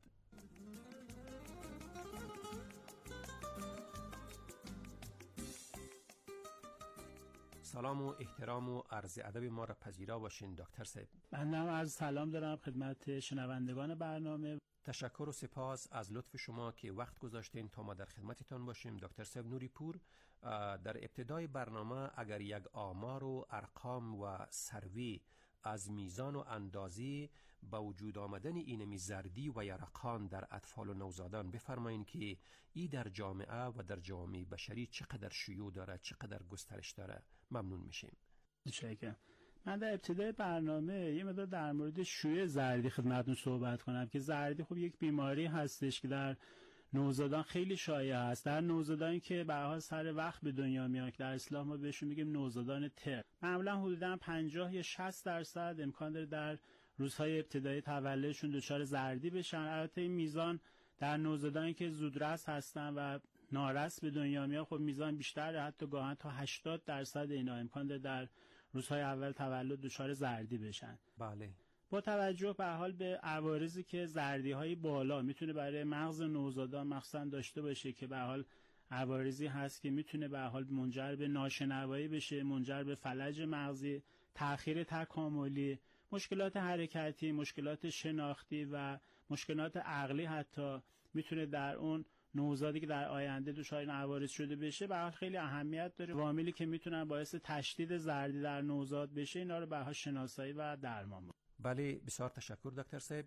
سلام و احترام و عرض ادب ما را پذیرا باشین دکتر صاحب. من هم عرض سلام دارم خدمت شنوندگان برنامه. تشکر و سپاس از لطف شما که وقت گذاشتین تا ما در خدمتتان باشیم. دکتر صاحب نوری پور، در ابتدای برنامه اگر یک آمار و ارقام و سروی از میزان و اندازه با وجود آمدن اینمی زردی و یرقان در اطفال و نوزادان بفرمایین که ای در جامعه و در جامعه بشری چقدر شیوع داره، چقدر گسترش داره، ممنون میشیم. شکرم. من در ابتدای برنامه یه مقدار در مورد شیوع زردی خدمتتون صحبت کنم که زردی خب یک بیماری هستش که در نوزادان خیلی شایع است. در نوزادانی که به هر حال سر وقت به دنیا میان که در اصطلاح ما بهشون میگیم نوزادان تر، معمولا حدودا پنجاه یا شصت درصد امکان داره در روزهای ابتدایی تولدشون دچار زردی بشن. البته این میزان در نوزادانی که زودرس هستن و نارس به دنیا میان خب میزان بیشتره، حتی گاهن تا هشتاد درصد اینا امکان داره در روزهای اول تولد دچار زردی بشن. بله. با توجه به حال به عوارضی که زردی‌های بالا میتونه برای مغز نوزادان مخصوصا داشته باشه که به حال عوارضی هست که میتونه به حال منجر به ناشنوایی بشه، منجر به فلج مغزی، تأخیر تکاملی، مشکلات حرکتی، مشکلات شناختی و مشکلات عقلی حتی میتونه در اون نوزادی که در آینده دچار این عوارض شده بشه به حال خیلی اهمیت داره. عواملی که میتونن باعث تشدید زردی در نوزاد بشه اینا رو به حال شناسایی و درمان. بله، بسیار تشکر دکتر صاحب.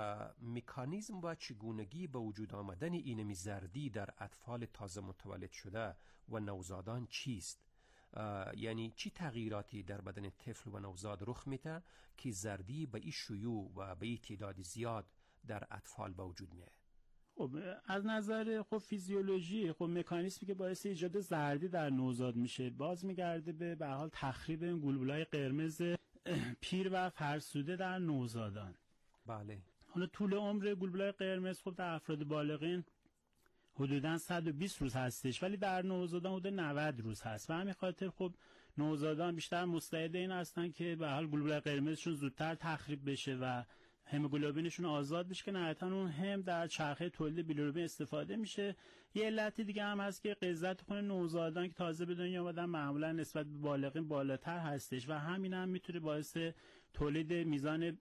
مکانیزم و چگونگی به وجود آمدن اینمی زردی در اطفال تازه متولد شده و نوزادان چیست؟ یعنی چی تغییراتی در بدن طفل و نوزاد رخ میده که زردی به این شیوع و به این تعداد زیاد در اطفال به وجود میاد؟ خب از نظر خب فیزیولوژی خب مکانیزمی که باعث ایجاد زردی در نوزاد میشه باز میگرده به به حال تخریب این گلبوله‌های قرمز پیر و فرسوده در نوزادان. بله. حالا طول عمر گلبوله‌های قرمز خب در افراد بالغین حدوداً صد و بیست روز هستش، ولی در نوزادان حدود نود روز هست و همین خاطر خب نوزادان بیشتر مستعد این هستن که به حال گلبول قرمزشون زودتر تخریب بشه و هموگلوبینشون آزاد بشه که نهایتاً اون هم در چرخه تولید بیلیروبین استفاده میشه. یه علت دیگه هم هست که غذای خون نوزادان که تازه به دنیا اومدن معمولا نسبت به بالغین بالاتر هستش و همین هم میتونه باعث تولید میزان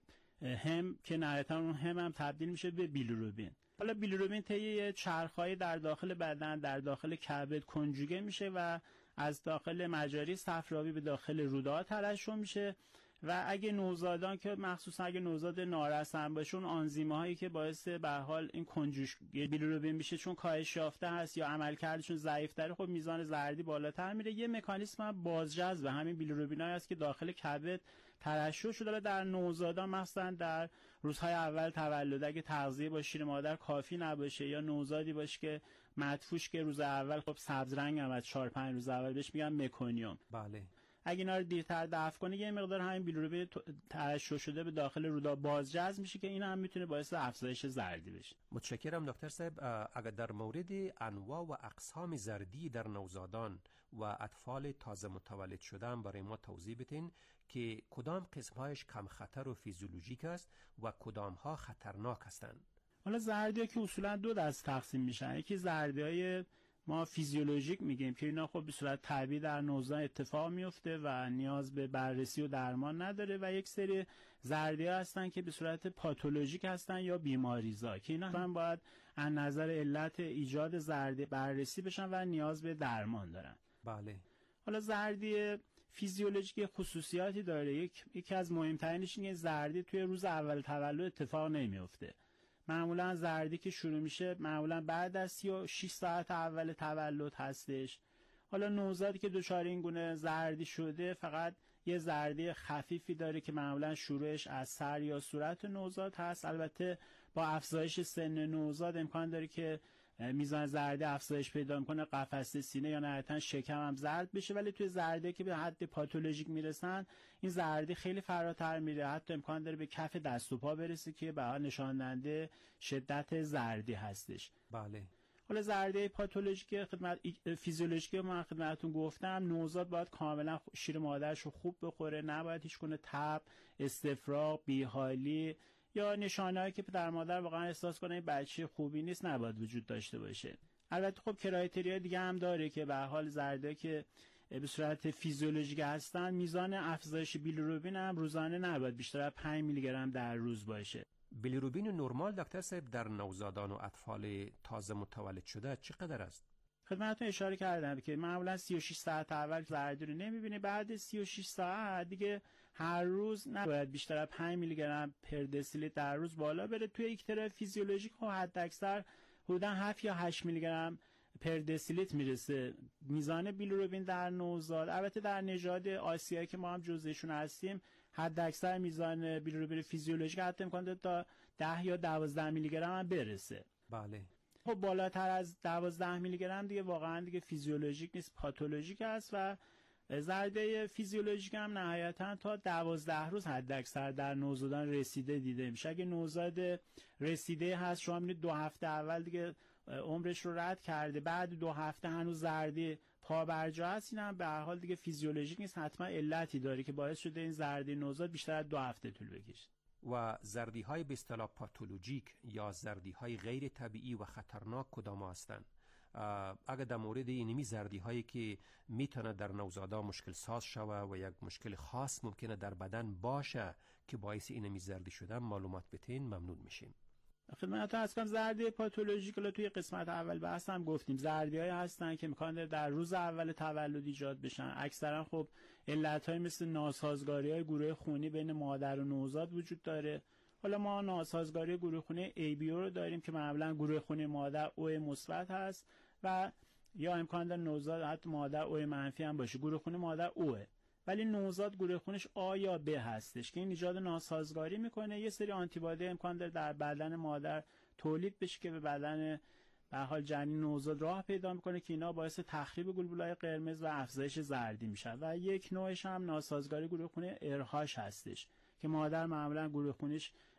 هم که نهایتاً اون هم هم تبدیل میشه به بیلیروبین. حالا بیلیروبین طی چرخهای در داخل بدن در داخل کبد کنجوگه میشه و از داخل مجاری صفراوی به داخل روده‌ها ترشح میشه و اگه نوزادان که مخصوصا اگه نوزاد نارسن باشه اون آنزیم‌هایی که باعث به حال این کنجوش بیلیروبین میشه چون کاهش یافته هست یا عملکردشون ضعیف‌تره، خب میزان زردی بالاتر میره. یه مکانیسم هم بازجذب همین بیلیروبینایی است که داخل کبد ترشح شده. در نوزادان مثلا در روزهای اول تولد اگه تغذیه با شیر مادر کافی نباشه یا نوزادی باشه که مدفوش که روز اول خب سبز رنگ هم از چهار پنج روز اول بهش میگن مکونیوم، بله، اگه اینا رو دیرتر دفع کنه یه مقدار همین بیلیروبین ترشح شده به داخل رودا بازجذب میشه که این هم میتونه باعث افزایش زردی بشه. متشکرم دکتر صاحب. اگر در مورد انواع و اقسام زردی در نوزادان و اطفال تازه متولد شده هم برای ما توضیح بدین که کدام قسمهایش کم خطر و فیزیولوژیک است و کدام ها خطرناک هستند؟ حالا زردی‌ها که اصولا دو دست تقسیم میشن، یکی زردی‌های ما فیزیولوژیک میگیم که اینا خب به صورت طبیعی در نوزادان اتفاق میفته و نیاز به بررسی و درمان نداره و یک سری زردی‌ها هستن که به صورت پاتولوژیک هستن یا بیماریزا که اینا هم باید از نظر علت ایجاد زردی بررسی بشن و نیاز به درمان دارن. بله. حالا زردی فیزیولوژیک خصوصیاتی داره. یک یکی از مهمترینش اینه زردی توی روز اول تولد اتفاق نمیفته. معمولا زردی که شروع میشه معمولا بعد از سی و شش ساعت اول تولد هستش. حالا نوزادی که دچار این گونه زردی شده فقط یه زردی خفیفی داره که معمولا شروعش از سر یا صورت نوزاد هست. البته با افزایش سن نوزاد امکان داره که میزان زردی افزایش پیدا میکنه، قفسه سینه یا نهایتاً شکم هم زرد بشه، ولی توی زردی که به حد پاتولوژیک میرسن این زردی خیلی فراتر میره، حتی امکان داره به کف دست و پا برسه که به حال نشان دهنده شدت زردی هستش. بله. حالا زردی پاتولوژیک خدمت فیزیولوژیکی من خدمتتون گفتم نوزاد باید کاملا شیر مادرش رو خوب بخوره، نباید هیچ گونه تب، استفراغ، بیحالی یا نشانه‌هایی که در مادر واقعا احساس کنه این بچه خوبی نیست نباید وجود داشته باشه. البته خب کرایتریا دیگه هم داره که به حال زرده که به صورت فیزیولوژیک هستن میزان افزایش بیلیروبین هم روزانه نباید بیشتر از پنج میلی گرم در روز باشه. بیلیروبین نرمال دکتر صاحب در نوزادان و اطفال تازه متولد شده چقدر است؟ خدمتتون اشاره کردم که معمولا سی و شش ساعت اول زردی رو نمیبینی، بعد سی و شش ساعت دیگه هر روز نباید بیشتر از پنج میلی گرم پر دسیلیتر در روز بالا بره. توی یک طرف فیزیولوژیک خب حد اکثر حدوداً هفت یا هشت میلی گرم پر دسیلیتر میرسه میزان بیلیروبین در نوزاد. البته در نژاد آسیایی که ما هم جزءشون هستیم حد اکثر میزان بیلیروبین فیزیولوژیک حتی امکان داره تا ده یا دوازده میلی گرم هم برسه. بله. خب بالاتر از دوازده میلی گرم دیگه واقعا دیگه فیزیولوژیک نیست، پاتولوژیک است و زرده فیزیولوژیک هم نهایتا تا دوازده روز حد اکثر در نوزادان رسیده دیده میشه. اگه نوزاد رسیده هست شما میبینید دو هفته اول دیگه عمرش رو رد کرده، بعد دو هفته هنوز زردی پا برجا هست، این هم به هر حال دیگه فیزیولوژیک نیست، حتما علتی داره که باعث شده این زردی نوزاد بیشتر از دو هفته طول بکشه. و زردی های به اصطلاح پاتولوژیک یا زردی های غیر طبیعی و خطرناک کدام هستند؟ اگر در مورد اینمی زردی هایی که میتونه در نوزادا مشکل ساز شوه و یک مشکل خاص ممکنه در بدن باشه که باعث اینمی زردی شدن معلومات بتین ممنون میشیم. خدمت از کنم زردی پاتولوژیک رو توی قسمت اول بحث هم گفتیم زردی‌هایی هستن که می‌کنه در روز اول تولد ایجاد بشن. اکثرا خب علت‌های مثل ناسازگاری‌های گروه خونی بین مادر و نوزاد وجود داره. حالا ما ناسازگاری گروه خونی ای بی او رو داریم که معمولا گروه خونی مادر او مثبت هست و یا امکان داره نوزاد حتی مادر او منفی هم باشه. گروه خونی مادر اوه ولی نوزاد گروه خونش آ یا ب هستش که این ایجاد ناسازگاری میکنه. یه سری آنتیبادی امکان داره در بدن مادر تولید بشه که به بدن به حال جنین نوزاد راه پیدا میکنه که اینا باعث تخریب گلبولای قرمز و افزایش زردی میشه. و یک نوعش هم ناسازگاری گروه خونی ارهاش هستش که مادر معمولا گروه خونیش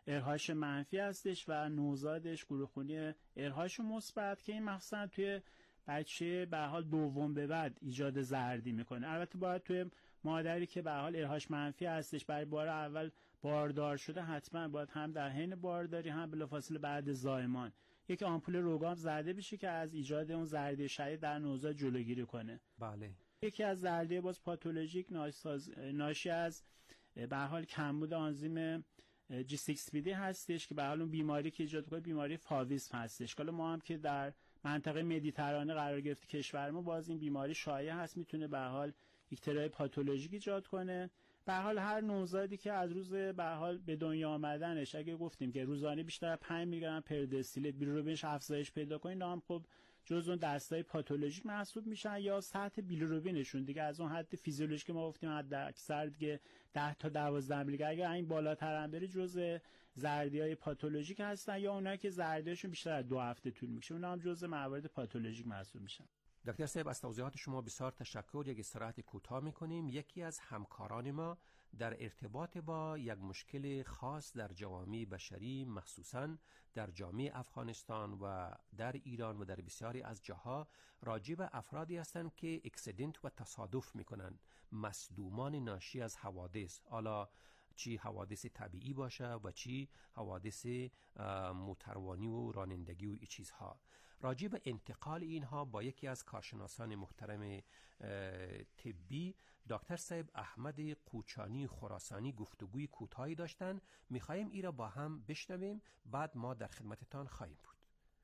ارهاش منفی هستش و نوزادش گروه خونی ارهاش مثبت که این مخصوصا توی بچه به حال دوم به بعد ایجاد زردی میکنه. البته باید توی مادری که به حال ارهاش منفی هستش برای بار اول باردار شده حتما باید هم در حین بارداری هم بلافاصله بعد زایمان یک آمپول روگام زده بشه که از ایجاد اون زردی شدید در نوزاد جلوگیری کنه. بله. یکی از زردی باز پاتولوژیک ناشی از به حال کمبود آنزیم جی سیکس پی دی هستش که به حال اون بیماری که ایجاد کنه بیماری فاویسم هستش. حالا ما هم که در منطقه مدیترانه قرار گرفته کشور ما باز این بیماری شایع هست، میتونه به حال اکترای پاتولوژیک ایجاد کنه. به حال هر نوزادی که از روز به حال به دنیا آمدنش اگه گفتیم که روزانه بیشتر از پنج میلی گرم پر دسیلیتر بیلیروبینش افزایش پیدا کنه، اینا هم خب جزء اون دستای پاتولوژیک محسوب میشن یا سطح بیلیروبینشون دیگه از اون حد فیزیولوژیک که ما گفتیم حد اکثر دیگه ده تا دوازده میلی گرم، اگه این بالاتر هم بره جزء زردیای پاتولوژیک هستن یا اونایی که زردیاشون بیشتر از دو هفته طول میکشه اونها هم جزء موارد پاتولوژیک محسوب میشن. دکتر صاحب از توضیحات شما بسیار تشکر. یک استراحت کوتاه میکنیم. یکی از همکاران ما در ارتباط با یک مشکل خاص در جوامع بشری مخصوصاً در جامعه افغانستان و در ایران و در بسیاری از جاها راجع به افرادی هستند که اکسیدنت و تصادف میکنن، مصدومان ناشی از حوادث، حالا چی حوادث طبیعی باشه و چی حوادث موتروانی و رانندگی و این چیزها. راجع به انتقال اینها با یکی از کارشناسان محترم طبی دکتر صاحب احمد قوچانی خراسانی گفتگوی کوتاهی داشتن. میخوایم ای را با هم بشنویم، بعد ما در خدمتتان خواهیم بود.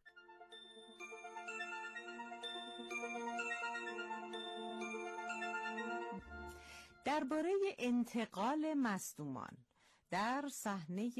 درباره انتقال مصدومان در صحنه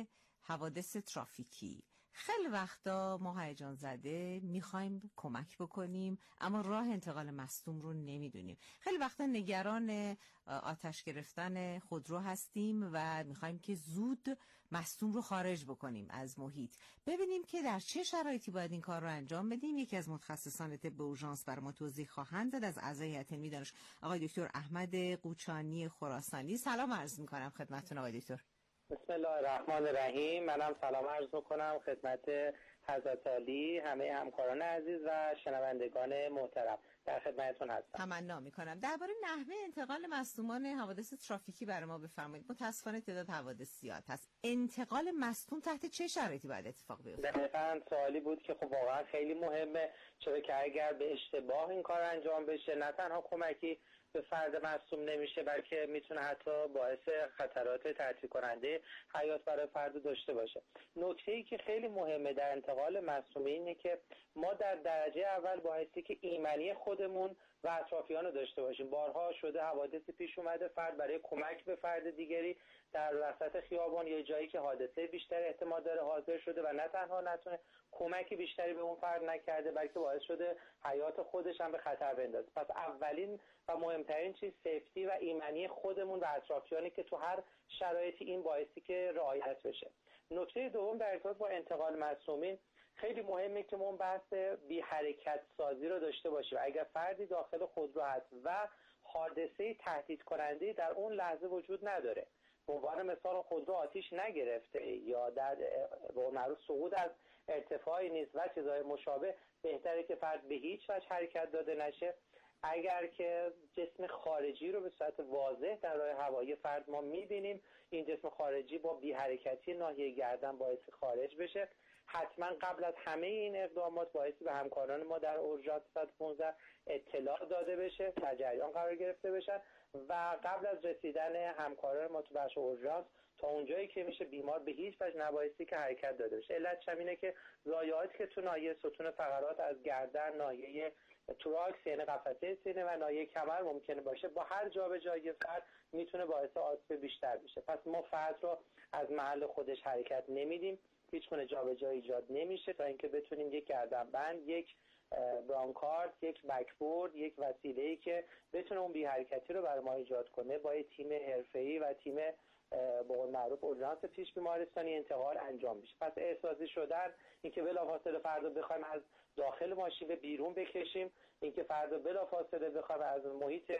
حوادث ترافیکی خیلی وقتا ما هیجان زده میخوایم کمک بکنیم اما راه انتقال مصدوم رو نمیدونیم. خیلی وقتا نگران آتش گرفتن خودرو هستیم و میخوایم که زود مصدوم رو خارج بکنیم از محیط. ببینیم که در چه شرایطی باید این کار رو انجام بدیم. یکی از متخصصان طب اورژانس بر ما توضیح خواهند داد از اعضای هیئت علمی دانش آقای دکتر احمد قوچانی خراسانی. سلام عرض میکنم خدمتتون آقای دکتر. بسم الله الرحمن الرحیم. منم سلام عرض میکنم خدمت حضرت عالی، همه همکاران عزیز و شنوندگان محترم. در خدمتتون هستم. تمنا میکنم. درباره نحوه انتقال مصدومان حوادث ترافیکی برای ما بفرمایید. متاسفانه تعداد حوادث زیاد هست. انتقال مصدوم تحت چه شرایطی باید اتفاق بیفته؟ دقیقاً سوالی بود که خب واقعا خیلی مهمه، چرا که اگر به اشتباه این کار انجام بشه نه تنها کمکی به فرد مصدوم نمیشه بلکه میتونه حتی باعث خطرات تعطیل کننده حیات برای فرد داشته باشه. نکته‌ای که خیلی مهمه در انتقال مصدوم اینه که ما در درجه اول بایستی که ایمنی خودمون و اطرافیان رو داشته باشیم. بارها شده حوادثی پیش اومده فرد برای کمک به فرد دیگری در وسط خیابان یا جایی که حادثه بیشتر احتمال داره حاضر شده و نه تنها نتونه کمکی بیشتری به اون فرد نکرده بلکه باعث شده حیات خودش هم به خطر بندازه. پس اولین و مهمترین چیز سیفتی و ایمنی خودمون و اطرافیانی که تو هر شرایطی این بایستی که رعایت بشه. نکته دوم در ارتباط با انتقال مصدومین خیلی مهمه که ما بحث بی حرکت سازی رو داشته باشیم. اگر فردی داخل خودرو هست و حادثه تهدید کننده در اون لحظه وجود نداره، به عنوان مثال خودرو آتیش نگرفته یا در به معروف سقوط از ارتفاعی نیست و چیزهای مشابه، بهتره که فرد به هیچ وجه حرکت داده نشه. اگر که جسم خارجی رو به صورت واضح در راه هوایی فرد ما می‌بینیم، این جسم خارجی با بی حرکتی ناحیه گردن باعث خارج بشه. حتما قبل از همه این اقدامات باعثی به همکاران ما در اورژانس صد و پانزده اطلاع داده بشه، در جریان قرار گرفته بشن و قبل از رسیدن همکاران ما تو بخش اورژانس تا اونجایی که میشه بیمار به هیچ وجه نبایستی که حرکت داده بشه. علتش هم اینه که ضایعاتی که تو ناحیه ستون فقرات از گردن، ناحیه توراکس یعنی قفسه سینه و ناحیه کمر ممکنه باشه، با هر جابجایی فرد میتونه باعث آسیب بیشتر بشه. پس ما فرد رو از محل خودش حرکت نمیدیم، هیچ گونه جابجایی ایجاد نمیشه تا اینکه بتونیم یک گردنبند، یک برانکارد، یک بکبورد، یک وسیله‌ای که بتونه اون بی حرکتی رو برای ما ایجاد کنه با یک تیم حرفه‌ای و تیم به قول معروف اورژانس پیش بیمارستانی انتقال انجام میشه. پس احساسی شدن، اینکه بلافاصله فرد رو بخوایم از داخل ماشین به بیرون بکشیم، اینکه فرد رو بلافاصله بخوایم از محیط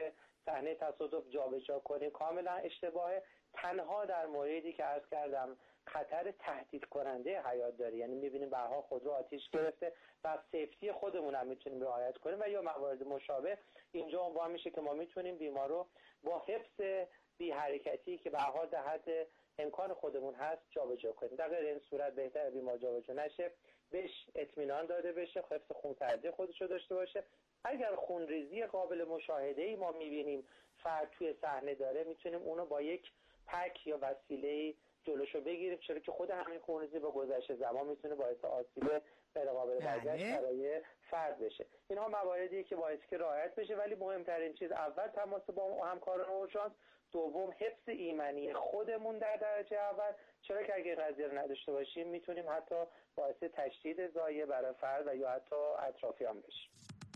صحنه تصادف جابجا کنیم کاملا اشتباهه. تنها در موردی که عرض کردم خطر تهدید کننده حیات داره، یعنی می‌بینیم برها خودرو آتش گرفته و سیفتی خودمون هم میتونیم رعایت کنیم و یا موارد مشابه اینجا عنوان میشه که ما میتونیم بیمار رو با حفظ بی حرکتی که به هر حال در حد امکان خودمون هست جابجا کنیم. در غیر این صورت بهتره بیمار جابجا نشه، بهش اطمینان داده بشه، حفظ خونسردی خودش رو داشته باشه. اگر خونریزی قابل مشاهده‌ای ما می‌بینیم فرد توی صحنه داره، میتونیم اونو با یک پک یا وسیله‌ای جلوشو بگیریم، چرا که خود همین خونریزی با گذشت زمان میتونه باعث آسیب غیر قابل برداشت برای فرد بشه. اینها مواردیه که باعث که رعایت بشه، ولی مهمترین چیز اول تماس با همکاران اورژانس، دوم حفظ ایمنی خودمون در درجه اول، چرا که اگه قضیه رو نداشته باشیم میتونیم حتی باعث تشدید ضایعه برای فرد و یا حتی اطرافیان بشیم.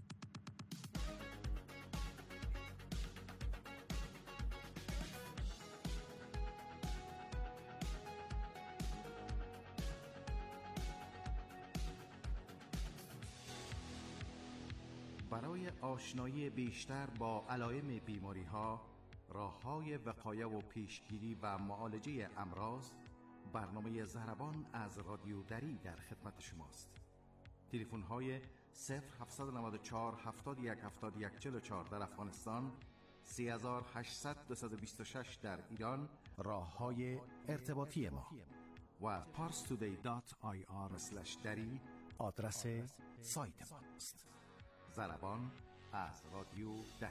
برای آشنایی بیشتر با علائم بیماری‌ها، راه‌های وقایه و پیشگیری و معالجه امراض، برنامه ضربان از رادیو دری در خدمت شماست. تلفن‌های صفر هفت نه چهار هفتاد و یک هفتاد و یک چهل و چهار در افغانستان، سه هشت صفر صفر دو دو شش در ایران، راه‌های ارتباطی ما و پارس تودی دات آی آر اسلش دری آدرس سایت ما است. ضربان از رادیو دری.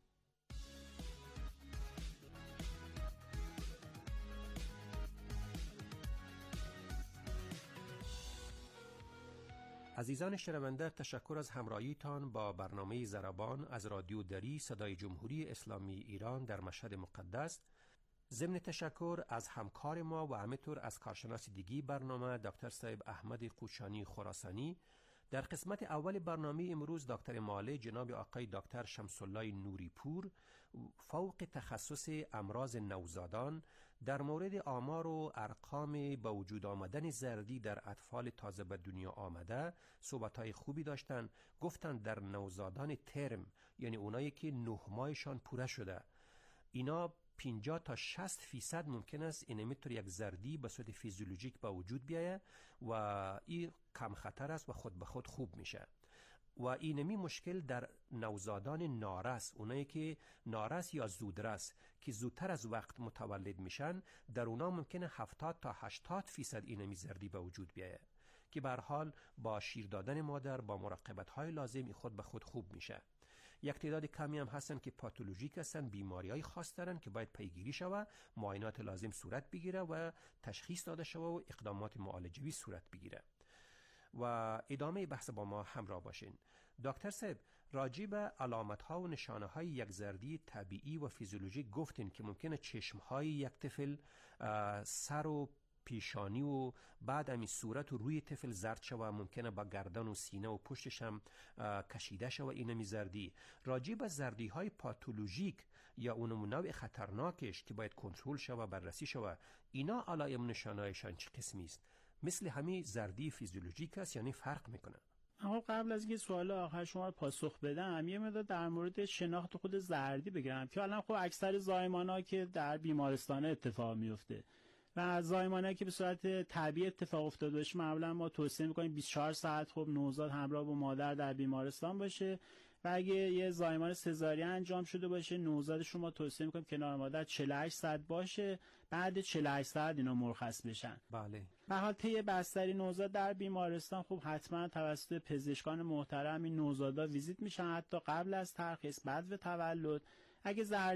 عزیزان شنونده، تشکر از همراهیتان با برنامه ضربان از رادیو دری صدای جمهوری اسلامی ایران در مشهد مقدس. ضمن تشکر از همکار ما و همینطور از کارشناس دیگی برنامه دکتر صاحب احمد قوچانی خراسانی. در قسمت اول برنامه امروز دکتر ماله جناب آقای دکتر شمس الله نوری پور فوق تخصص امراض نوزادان در مورد آمار و ارقام با وجود آمدن زردی در اطفال تازه به دنیا آمده صحبت‌های خوبی داشتن. گفتن در نوزادان ترم، یعنی اونایی که نه ماهشان پوره شده، اینا پنجاه تا شصت فیصد ممکن است این میتور یک زردی به صورت فیزیولوژیک با وجود بیایه و این کم خطر است و خود به خود خوب میشه. و اینمی مشکل در نوزادان نارس، اونایی که نارس یا زودرس که زودتر از وقت متولد میشن، در اونا ممکنه هفتاد تا هشتاد فیصد اینمی زردی به وجود بیایه که به هر حال با شیر دادن مادر با مراقبت های لازم خود به خود خوب میشه. یک تعداد کمی هم هستن که پاتولوژیک هستن، بیماری های خاص دارن که باید پیگیری شوه، معاینات لازم صورت بگیره و تشخیص داده شوه و اقدامات معالجوی صورت بگیره. و ادامه بحث با ما همراه باشین. دکتر صاحب، راجع به علامت ها و نشانه های یک زردی طبیعی و فیزیولوژیک گفتین که ممکنه چشم های یک طفل، سر و پیشانی و بعد امی صورت و روی طفل زرد شوه، ممکنه با گردن و سینه و پشتش هم کشیده شوه اینمی زردی. راجع به زردی های پاتولوژیک یا اونم نوع خطرناکش که باید کنترل شوه، بررسی شوه، اینا علائم نشانه‌هایشان چه قسمی است؟ مثل همین زردی فیزیولوژیک است یعنی فرق میکنه؟ اما قبل از اینکه سوال آخر شما پاسخ بدم، یه مقدار در مورد شناخت خود زردی بگم که الان خب اکثر زایمان‌ها که در بیمارستان اتفاق میفته و زایمان‌هایی که به صورت طبیعی اتفاق افتاده باشه، معمولا ما توصیه می‌کنیم بیست و چهار ساعت خب نوزاد همراه با مادر در بیمارستان باشه و اگه یه زایمان سزارین انجام شده باشه، نوزاد شما توصیه می‌کنیم کنار مادر چهل و هشت ساعت باشه، بعد چهل و هشت ساعت اینا مرخص بشن. بله. به حال طی بستری نوزاد در بیمارستان خب حتما توسط پزشکان محترم این نوزادا ویزیت میشن، حتی قبل از ترخیص، بعد از تولد. اگه